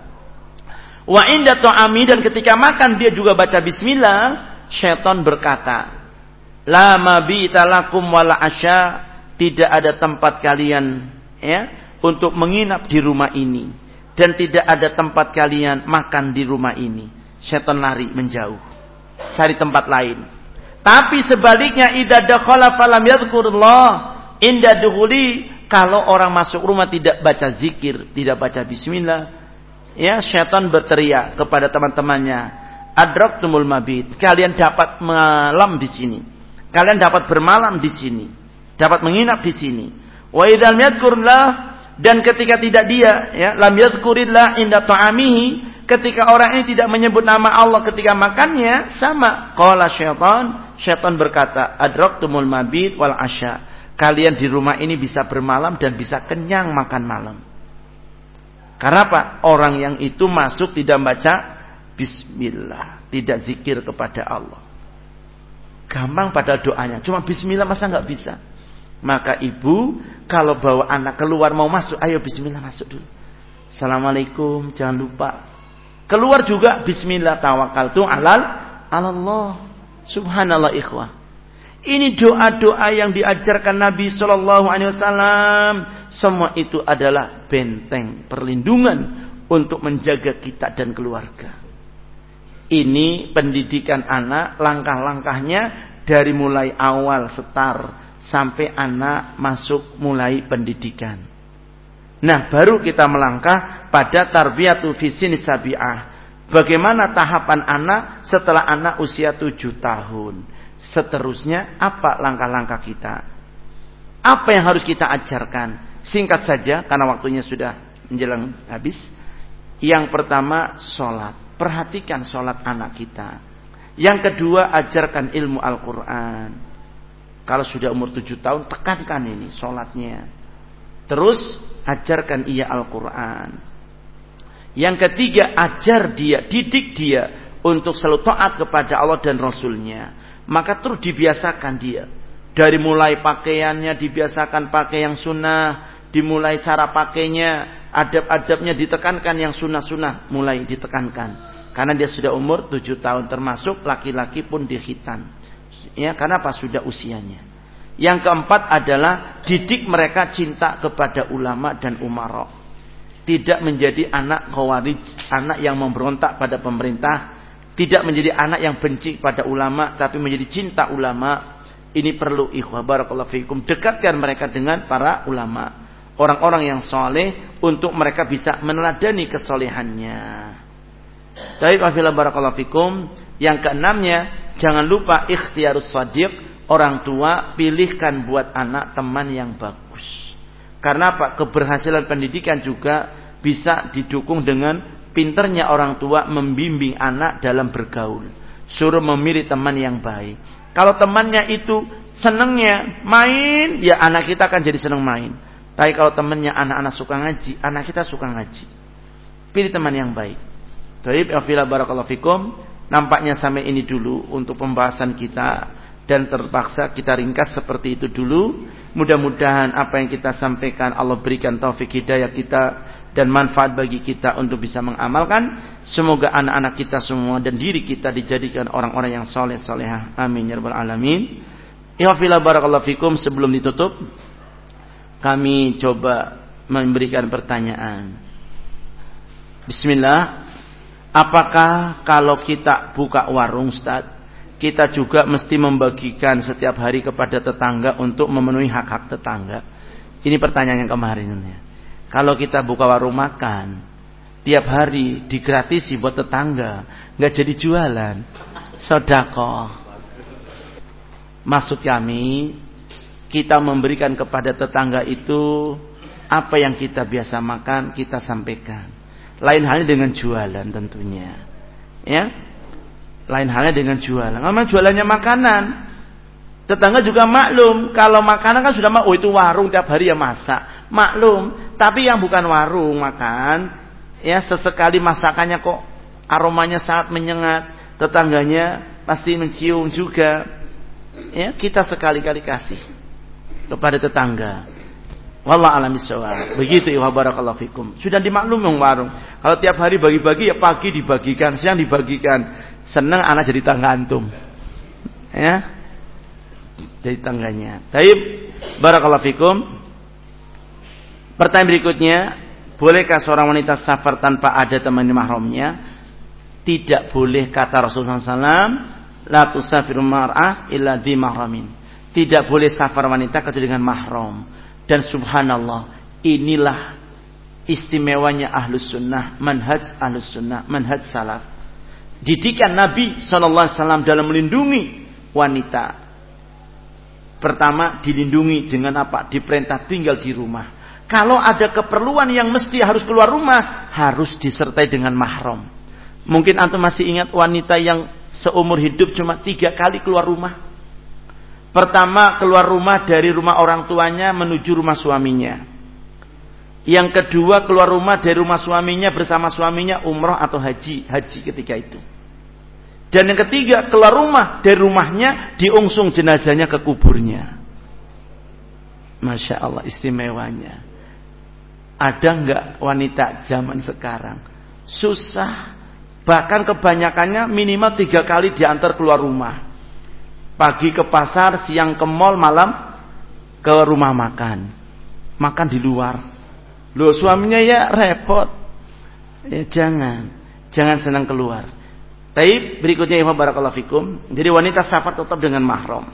Wa inda ta'ami, dan ketika makan dia juga baca bismillah, syaitan berkata, la mabita lakum wala asya, tidak ada tempat kalian ya untuk menginap di rumah ini, dan tidak ada tempat kalian makan di rumah ini. Syaitan lari menjauh, cari tempat lain. Tapi sebaliknya, idza dakhala falam yadhkurullah inda dukhuli, kalau orang masuk rumah tidak baca zikir, tidak baca bismillah, ya, syaitan berteriak kepada teman-temannya, adraktumul mabit, kalian dapat malam di sini, kalian dapat bermalam di sini, dapat menginap di sini. Wa idzal yadhkurullah, dan ketika tidak dia, ya, lam yadhkurillah inda ta'amihi, ketika orang ini tidak menyebut nama Allah ketika makannya, sama. Qala syaitan, syaitan berkata, adraktumul mabit wal asya, kalian di rumah ini bisa bermalam dan bisa kenyang makan malam. Karena apa? Orang yang itu masuk tidak baca bismillah, tidak zikir kepada Allah. Gampang pada doanya, cuma bismillah masa nggak bisa? Maka ibu kalau bawa anak keluar mau masuk, ayo bismillah masuk dulu. Assalamualaikum, jangan lupa. Keluar juga bismillah, tawakkaltu alal Allah. Subhanallah ikhwah. Ini doa-doa yang diajarkan Nabi Shallallahu Alaihi Wasallam. Semua itu adalah benteng perlindungan untuk menjaga kita dan keluarga. Ini pendidikan anak, langkah-langkahnya dari mulai awal setar sampai anak masuk mulai pendidikan. Nah, baru kita melangkah pada tarbiyatu fi sinni sabi'ah. Bagaimana tahapan anak setelah anak usia tujuh tahun? Seterusnya apa langkah-langkah kita? Apa yang harus kita ajarkan? Singkat saja karena waktunya sudah menjelang habis. Yang pertama, sholat. Perhatikan sholat anak kita. Yang kedua, ajarkan ilmu Al-Quran. Kalau sudah umur tujuh tahun, tekankan ini sholatnya. Terus ajarkan ia Al-Quran. Yang ketiga, ajar dia, didik dia untuk selalu taat kepada Allah dan Rasulnya. Maka terus dibiasakan dia. Dari mulai pakaiannya dibiasakan pakai yang sunnah, dimulai cara pakainya, adab-adabnya ditekankan, yang sunnah-sunnah mulai ditekankan. Karena dia sudah umur tujuh tahun, termasuk laki-laki pun dikhitan. Ya, karena apa? Sudah usianya. Yang keempat adalah didik mereka cinta kepada ulama dan umara. Tidak menjadi anak khawarij, anak yang memberontak pada pemerintah. Tidak menjadi anak yang benci pada ulama, tapi menjadi cinta ulama. Ini perlu ikhwah barakallahu fikum. Dekatkan mereka dengan para ulama, orang-orang yang soleh, untuk mereka bisa meneladani kesolehannya. Baik, wafillah barakallahu fikum. Yang keenamnya, jangan lupa ikhtiyarus shadiq. Orang tua pilihkan buat anak teman yang bagus. Karena apa? Keberhasilan pendidikan juga bisa didukung dengan pinternya orang tua membimbing anak dalam bergaul. Suruh memilih teman yang baik. Kalau temannya itu senangnya main, ya anak kita akan jadi senang main. Tapi kalau temannya anak-anak suka ngaji, anak kita suka ngaji. Pilih teman yang baik. Baik, afila barakallahu fikum. Nampaknya sampai ini dulu untuk pembahasan kita, dan terpaksa kita ringkas seperti itu dulu. Mudah-mudahan apa yang kita sampaikan Allah berikan taufik hidayah kita dan manfaat bagi kita untuk bisa mengamalkan. Semoga anak-anak kita semua dan diri kita dijadikan orang-orang yang soleh solehah. Amin ya rabbal alamin. Afila barakallahu fikum. Sebelum ditutup, kami coba memberikan pertanyaan. Bismillah. Apakah kalau kita buka warung, Ustaz, kita juga mesti membagikan setiap hari kepada tetangga untuk memenuhi hak-hak tetangga? Ini pertanyaan yang kemarin. Kalau kita buka warung makan, tiap hari digratisi buat tetangga, nggak jadi jualan, sedekah. Maksud kami, kita memberikan kepada tetangga itu apa yang kita biasa makan, kita sampaikan. Lain halnya dengan jualan tentunya, ya. Lain halnya dengan jualan. Karena jualannya makanan, tetangga juga maklum. Kalau makanan kan sudah maklum, oh itu warung tiap hari ya masak, maklum. Tapi yang bukan warung makan, ya sesekali masakannya kok aromanya sangat menyengat, tetangganya pasti mencium juga. Ya kita sekali-kali kasih kepada tetangga. Wallahu a'lam bishawab. Begitu ya barakallahu fikum. Sudah dimaklum yang warung. Kalau tiap hari bagi-bagi ya pagi dibagikan, siang dibagikan. Senang anak jadi tangga antum. Ya. Jadi tangganya. Taib barakallahu fikum. Pertanyaan berikutnya, bolehkah seorang wanita safar tanpa ada teman mahramnya? Tidak boleh, kata Rasulullah sallallahu alaihi wasallam, la tusafiru mar'ah illa dhi mahramin. Tidak boleh safar wanita kecuali dengan mahram. Dan subhanallah, inilah istimewanya ahlus sunnah, manhaj ahlus sunnah, manhaj salaf. Didikan Nabi shallallahu alaihi wasallam dalam melindungi wanita. Pertama, dilindungi dengan apa? Diperintah tinggal di rumah. Kalau ada keperluan yang mesti harus keluar rumah, harus disertai dengan mahram. Mungkin antum masih ingat wanita yang seumur hidup cuma tiga kali keluar rumah. Pertama, keluar rumah dari rumah orang tuanya menuju rumah suaminya. Yang kedua, keluar rumah dari rumah suaminya bersama suaminya umroh atau haji, haji ketika itu. Dan yang ketiga, keluar rumah dari rumahnya diungsung jenazahnya ke kuburnya. Masya Allah, istimewanya. Ada enggak wanita zaman sekarang? Susah. Bahkan kebanyakannya minimal tiga kali diantar keluar rumah. Pagi ke pasar, siang ke mall, malam ke rumah makan. Makan di luar. Loh suaminya ya repot. Ya jangan. Jangan senang keluar. Taib berikutnya ya barakallahu fikum. Jadi wanita safar tetap dengan mahram.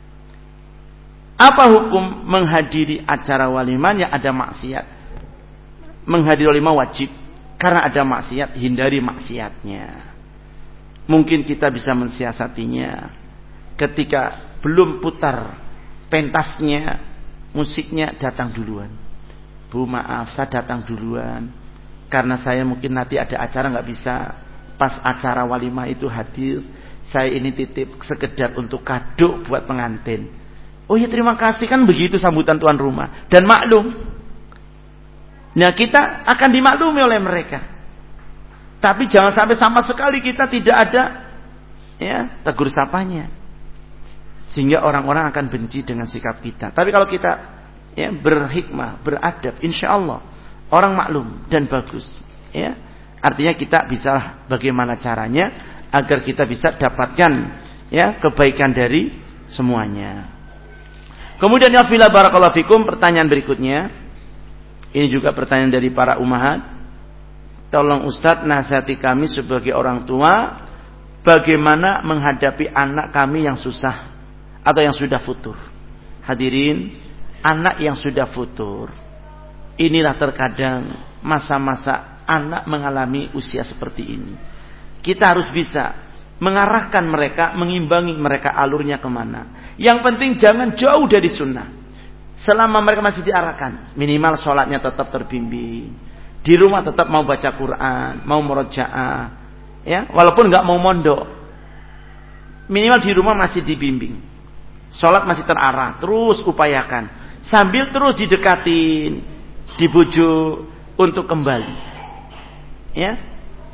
Apa hukum menghadiri acara walimah yang ada maksiat? Menghadiri walimah wajib. Karena ada maksiat, hindari maksiatnya. Mungkin kita bisa mensiasatinya. Ketika belum putar pentasnya, musiknya, datang duluan. Bu maaf, saya datang duluan karena saya mungkin nanti ada acara nggak bisa pas acara walimah itu hadir. Saya ini titip sekedar untuk kado buat pengantin. Oh ya terima kasih, kan begitu sambutan tuan rumah. Dan maklum. Nah kita akan dimaklumi oleh mereka. Tapi jangan sampai sama sekali kita tidak ada ya tegur sapanya. Sehingga orang-orang akan benci dengan sikap kita. Tapi kalau kita ya, berhikmah, beradab, insya Allah orang maklum dan bagus. Ya, artinya kita bisa bagaimana caranya agar kita bisa dapatkan ya kebaikan dari semuanya. Kemudian ya fila barakallahu fikum, pertanyaan berikutnya. Ini juga pertanyaan dari para ummahat. Tolong Ustadz nasihati kami sebagai orang tua, bagaimana menghadapi anak kami yang susah atau yang sudah futur. Hadirin, anak yang sudah futur, inilah terkadang masa-masa anak mengalami usia seperti ini. Kita harus bisa mengarahkan mereka, mengimbangi mereka alurnya kemana. Yang penting jangan jauh dari sunnah. Selama mereka masih diarahkan, minimal sholatnya tetap terbimbing. Di rumah tetap mau baca Quran, mau murojaah, ya, walaupun nggak mau mondok. Minimal di rumah masih dibimbing. Sholat masih terarah, terus upayakan. Sambil terus didekatin, dibujuk untuk kembali. Ya,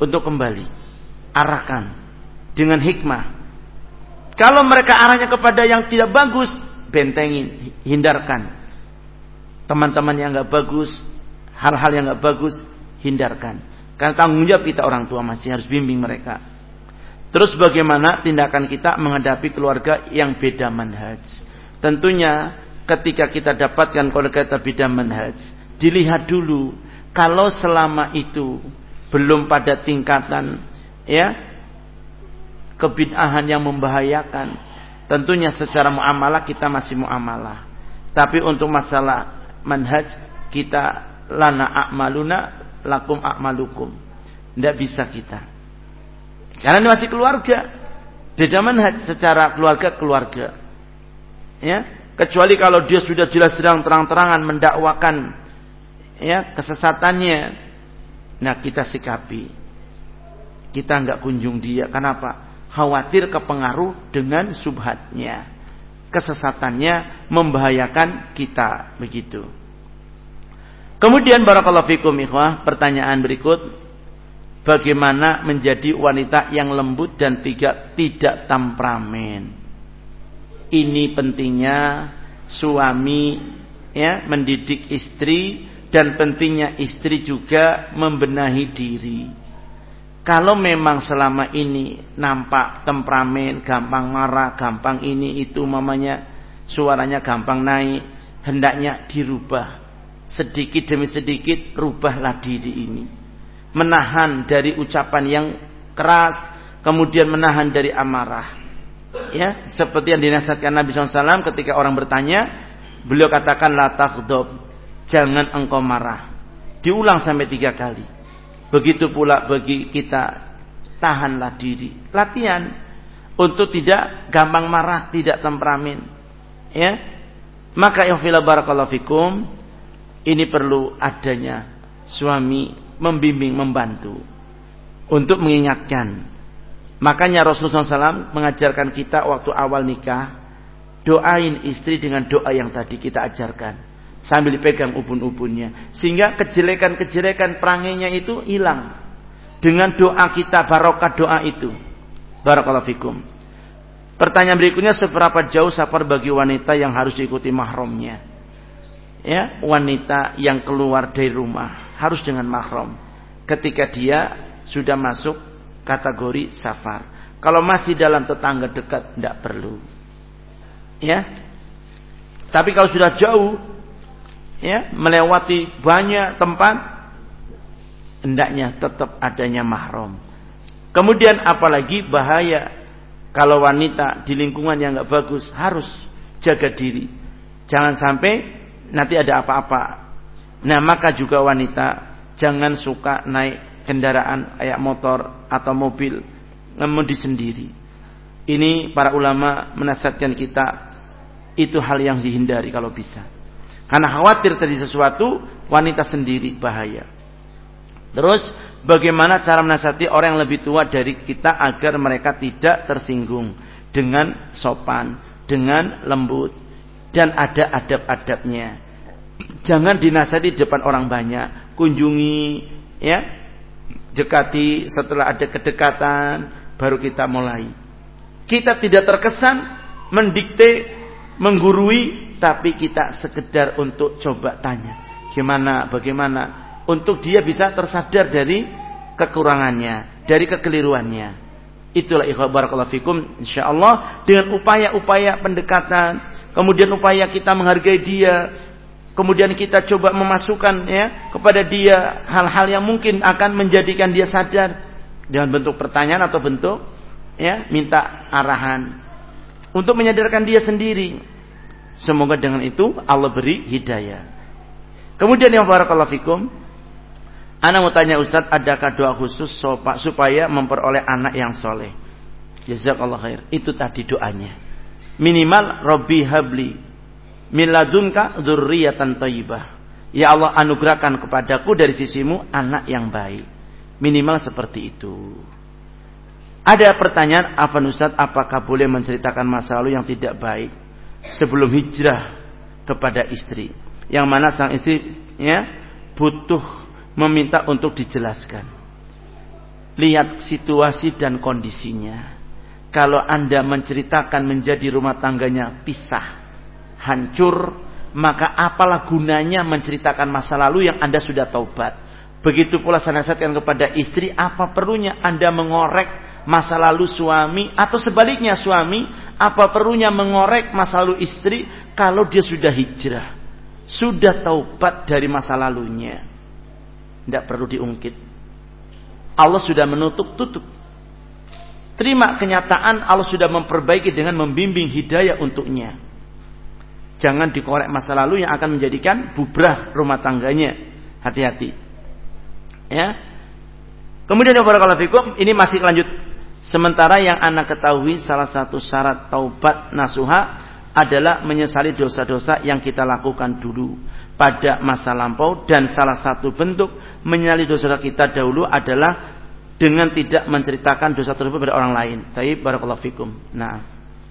untuk kembali. Arahkan dengan hikmah. Kalau mereka arahnya kepada yang tidak bagus, bentengin, hindarkan. Teman-teman yang enggak bagus, hal-hal yang enggak bagus, hindarkan. Karena tanggung jawab kita orang tua masih harus bimbing mereka. Terus bagaimana tindakan kita menghadapi keluarga yang beda manhaj? Tentunya ketika kita dapatkan keluarga kita beda manhaj, dilihat dulu kalau selama itu belum pada tingkatan ya kebid'ahan yang membahayakan, tentunya secara muamalah kita masih muamalah. Tapi untuk masalah manhaj kita lana a'maluna lakum a'malukum. Tidak bisa kita. Karena ini masih keluarga. Beda manhaj secara keluarga-keluarga. Ya, kecuali kalau dia sudah jelas sedang terang-terangan mendakwakan ya kesesatannya. Nah, kita sikapi. Kita enggak kunjung dia. Kenapa? Khawatir kepengaruh dengan subhatnya. Kesesatannya membahayakan kita, begitu. Kemudian barakallahu fikum ikhwah, pertanyaan berikut, bagaimana menjadi wanita yang lembut dan tidak tidak temperamen? Ini pentingnya suami ya mendidik istri, dan pentingnya istri juga membenahi diri. Kalau memang selama ini nampak temperamen, gampang marah, gampang ini itu mamanya, suaranya gampang naik, hendaknya dirubah. Sedikit demi sedikit rubahlah diri ini. Menahan dari ucapan yang keras, kemudian menahan dari amarah. Ya, seperti yang dinasihatkan Nabi shallallahu alaihi wasallam ketika orang bertanya, beliau katakan la taghdab, jangan engkau marah. Diulang sampai tiga kali. Begitu pula bagi kita, tahanlah diri. Latihan untuk tidak gampang marah, tidak temperamen. Ya, maka ya fila barakallahu fikum, ini perlu adanya suami membimbing, membantu untuk mengingatkan. Makanya Rasulullah shallallahu alaihi wasallam mengajarkan kita waktu awal nikah, doain istri dengan doa yang tadi kita ajarkan, sambil dipegang ubun-ubunnya, sehingga kejelekan-kejelekan perangainya itu hilang dengan doa kita, barokah doa itu. Barakallahu fikum. Pertanyaan berikutnya, seberapa jauh safar bagi wanita yang harus diikuti mahramnya? Ya, wanita yang keluar dari rumah harus dengan mahram ketika dia sudah masuk kategori safar. Kalau masih dalam tetangga dekat tidak perlu. Ya. Tapi kalau sudah jauh, ya, melewati banyak tempat, hendaknya tetap adanya mahram. Kemudian apalagi bahaya kalau wanita di lingkungan yang enggak bagus, harus jaga diri. Jangan sampai nanti ada apa-apa. Nah, maka juga wanita jangan suka naik kendaraan kayak motor atau mobil, ngemudi sendiri. Ini para ulama menasihatkan kita, itu hal yang dihindari kalau bisa. Karena khawatir terjadi sesuatu, wanita sendiri bahaya. Terus bagaimana cara menasihati orang yang lebih tua dari kita agar mereka tidak tersinggung, dengan sopan, dengan lembut, dan ada adab-adabnya. Jangan dinasihati di depan orang banyak. Kunjungi, ya, dekati, setelah ada kedekatan baru kita mulai. Kita tidak terkesan mendikte, menggurui, tapi kita sekedar untuk coba tanya, gimana, bagaimana, untuk dia bisa tersadar dari kekurangannya, dari kekeliruannya. Itulah ikhwan barakallahu fikum, insyaallah dengan upaya-upaya pendekatan, kemudian upaya kita menghargai dia, kemudian kita coba memasukkan ya kepada dia hal-hal yang mungkin akan menjadikan dia sadar dengan bentuk pertanyaan atau bentuk ya minta arahan untuk menyadarkan dia sendiri. Semoga dengan itu Allah beri hidayah. Kemudian yang barakallahu fikum, ana mau tanya Ustaz, adakah doa khusus supaya memperoleh anak yang soleh? Jazakallahu khair. Itu tadi doanya. Minimal Rabbi habli min ladunka dzurriyyatan thayyibah. Ya Allah, anugerahkan kepadaku dari sisimu anak yang baik. Minimal seperti itu. Ada pertanyaan, apa Ustaz, apakah boleh menceritakan masa lalu yang tidak baik sebelum hijrah kepada istri, yang mana sang istri ya butuh meminta untuk dijelaskan? lihat situasi dan kondisinya. Kalau Anda menceritakan menjadi rumah tangganya pisah, hancur, maka apalah gunanya menceritakan masa lalu yang Anda sudah taubat. Begitu pula saya nasihatkan kepada istri, apa perlunya Anda mengorek masa lalu suami, atau sebaliknya suami, apa perlunya mengorek masa lalu istri kalau dia sudah hijrah, sudah taubat dari masa lalunya. Tidak perlu diungkit. Allah sudah menutup tutup. Terima kenyataan, Allah sudah memperbaiki dengan membimbing hidayah untuknya. Jangan dikorek masa lalu yang akan menjadikan bubrah rumah tangganya. Hati-hati. Ya. Kemudian barakallahu fikum, ini masih lanjut. Sementara yang anak ketahui salah satu syarat taubat nasuha adalah menyesali dosa-dosa yang kita lakukan dulu pada masa lampau, dan salah satu bentuk menyesali dosa kita dahulu adalah dengan tidak menceritakan dosa tersebut pada orang lain. Taib barakallahu fikum. Nah,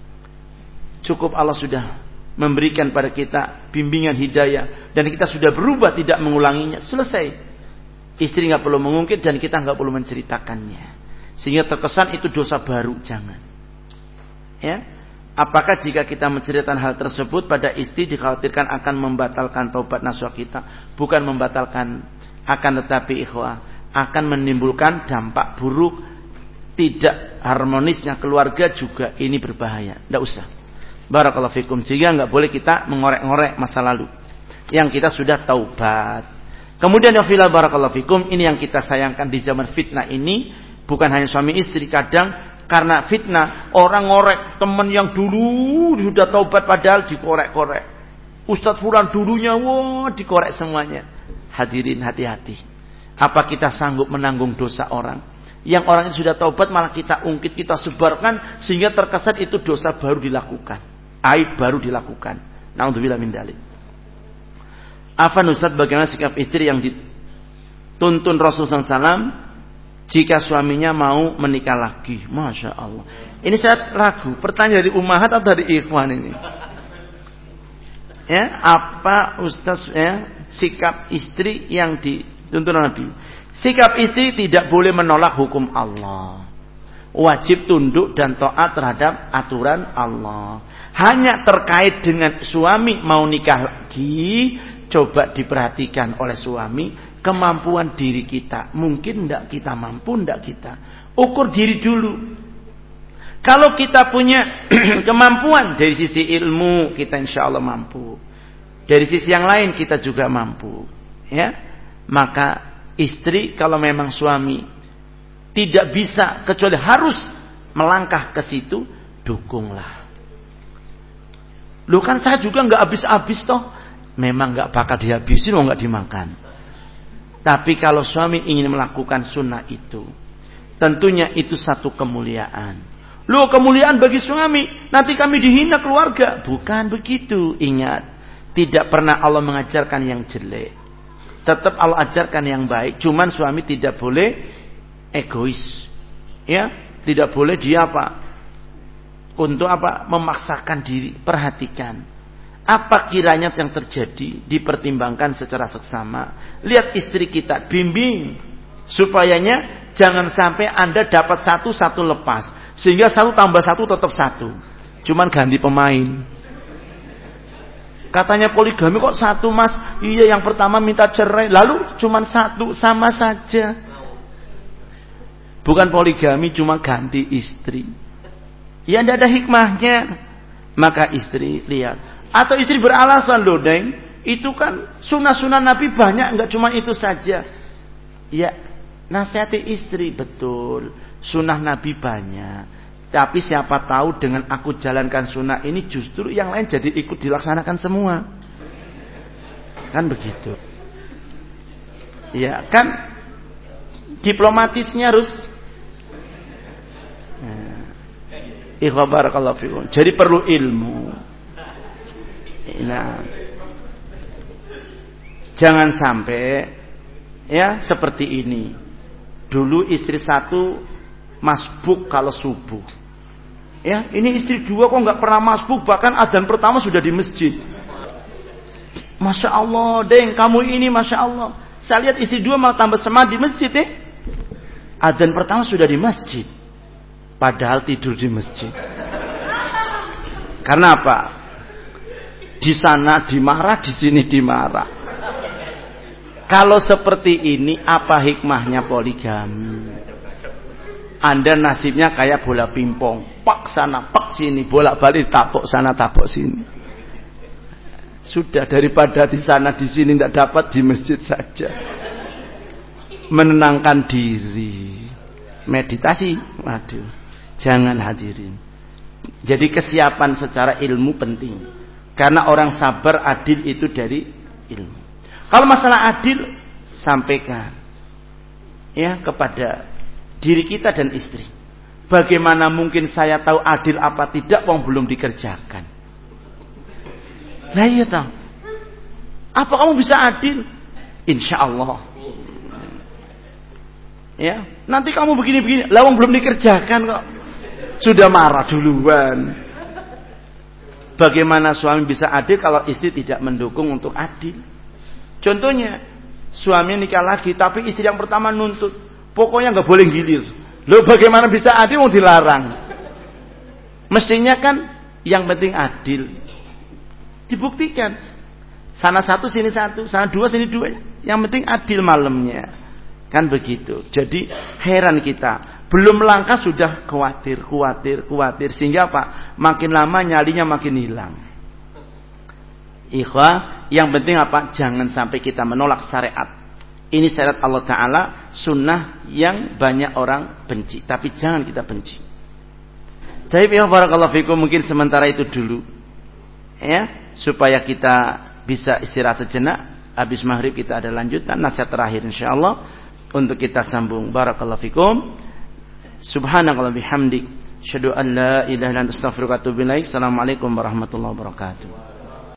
cukup Allah sudah memberikan pada kita bimbingan hidayah dan kita sudah berubah tidak mengulanginya. Selesai. Istri nggak perlu mengungkit dan kita nggak perlu menceritakannya. Sehingga terkesan itu dosa baru. Jangan. Ya. Apakah jika kita menceritakan hal tersebut pada istri dikhawatirkan akan membatalkan taubat nasuha kita? Bukan membatalkan, akan tetapi ikhwah, akan menimbulkan dampak buruk, tidak harmonisnya keluarga juga, ini berbahaya. Tidak usah. Barakallahu fikum. Sehingga nggak boleh kita mengorek-ngorek masa lalu yang kita sudah taubat. Kemudian ya fillah barakallahu fikum, ini yang kita sayangkan di zaman fitnah ini, bukan hanya suami istri, kadang karena fitnah orang ngorek teman yang dulu sudah taubat padahal dikorek-korek. Ustadz fulan dulunya wah dikorek semuanya. Hadirin hati-hati. Apa kita sanggup menanggung dosa orang yang orang itu sudah taubat, malah kita ungkit, kita sebarkan sehingga terkesan itu dosa baru dilakukan, aib baru dilakukan. Na'udzubillah min dzalik. Afan Ustaz, bagaimana sikap istri yang dituntun Rasulullah sallallahu alaihi wasallam jika suaminya mau menikah lagi? Masya Allah. Ini saya ragu. Pertanyaan dari ummahat atau dari ikhwan ini? Ya, apa Ustaz ya sikap istri yang dituntun Nabi? Sikap istri tidak boleh menolak hukum Allah. Wajib tunduk dan taat terhadap aturan Allah. Hanya terkait dengan suami mau nikah lagi, coba diperhatikan oleh suami kemampuan diri kita. Mungkin tidak kita mampu, tidak kita. Ukur diri dulu. Kalau kita punya kemampuan dari sisi ilmu, kita insya Allah mampu. Dari sisi yang lain kita juga mampu. Ya, maka istri kalau memang suami tidak bisa kecuali harus melangkah ke situ, dukunglah. Loh kan saya juga nggak habis-habis toh. Memang nggak bakal dihabisin, mau nggak dimakan. Tapi kalau suami ingin melakukan sunnah itu, tentunya itu satu kemuliaan. Loh kemuliaan bagi suami, nanti kami dihina keluarga. Bukan begitu. Ingat, tidak pernah Allah mengajarkan yang jelek. Tetap Allah ajarkan yang baik. Cuman suami tidak boleh egois. Ya, tidak boleh dia apa? Untuk apa? Memaksakan diri. Perhatikan. Apa kiranya yang terjadi, dipertimbangkan secara seksama. Lihat istri kita, bimbing supayanya jangan sampai Anda dapat satu, satu lepas. Sehingga satu tambah satu tetap satu. Cuman ganti pemain. Katanya poligami kok satu mas. Iya yang pertama minta cerai, lalu cuman satu, sama saja. Bukan poligami, cuma ganti istri. Ya tidak ada hikmahnya. Maka istri lihat. Atau istri beralasan loh Deng, itu kan sunnah-sunnah Nabi banyak, enggak cuma itu saja. Ya, nasihati istri betul, sunnah Nabi banyak. Tapi siapa tahu dengan aku jalankan sunnah ini justru yang lain jadi ikut dilaksanakan semua. Kan begitu. Ya, kan diplomatisnya harus. Ikhwa barakallahu fikum. Jadi perlu ilmu. Nah, jangan sampai ya seperti ini. Dulu istri satu masbuk kalau subuh. Ya, ini istri dua kok nggak pernah masbuk, bahkan adzan pertama sudah di masjid. Masya Allah, Deng, kamu ini masya Allah. Saya lihat istri dua malah tambah semangat di masjid, eh. Adzan pertama sudah di masjid. Padahal tidur di masjid. Karena apa? Di sana dimarah, di sini dimarah. Kalau seperti ini, apa hikmahnya poligami? Anda nasibnya kayak bola pingpong. Pak sana, pak sini, bolak-balik tapuk sana, tapuk sini. Sudah, daripada di sana, di sini tidak dapat, di masjid saja. Menenangkan diri. Meditasi. Waduh, jangan hadirin. Jadi kesiapan secara ilmu penting. Karena orang sabar adil itu dari ilmu. Kalau masalah adil, sampaikan ya kepada diri kita dan istri. Bagaimana mungkin saya tahu adil apa tidak, wong belum dikerjakan. Nah iya tahu. Apa kamu bisa adil? Insya Allah. Ya, nanti kamu begini-begini, lah wong belum dikerjakan kok. Sudah marah duluan. Bagaimana suami bisa adil kalau istri tidak mendukung untuk adil? Contohnya, suami nikah lagi tapi istri yang pertama nuntut, pokoknya nggak boleh gilir. Loh bagaimana bisa adil mau dilarang? Mestinya kan yang penting adil. Dibuktikan. Sana satu, sini satu, sana dua, sini dua. Yang penting adil malamnya. Kan begitu. Jadi heran kita. Belum langkah sudah khawatir, khawatir, khawatir. Sehingga apa? Makin lama nyalinya makin hilang. Ikhwah, yang penting apa? Jangan sampai kita menolak syariat. Ini syariat Allah Ta'ala, sunnah yang banyak orang benci. Tapi jangan kita benci. Tapi ya barakallahu fikum, mungkin sementara itu dulu. Ya, supaya kita bisa istirahat sejenak. Habis maghrib kita ada lanjutan. Nasihat terakhir insyaAllah. Untuk kita sambung. Barakallahu fikum. Subhanakallah bihamdik. Asyhadu an la ilaha illa anta astaghfiruka wa atubu ilaik. Assalamualaikum warahmatullahi wabarakatuh.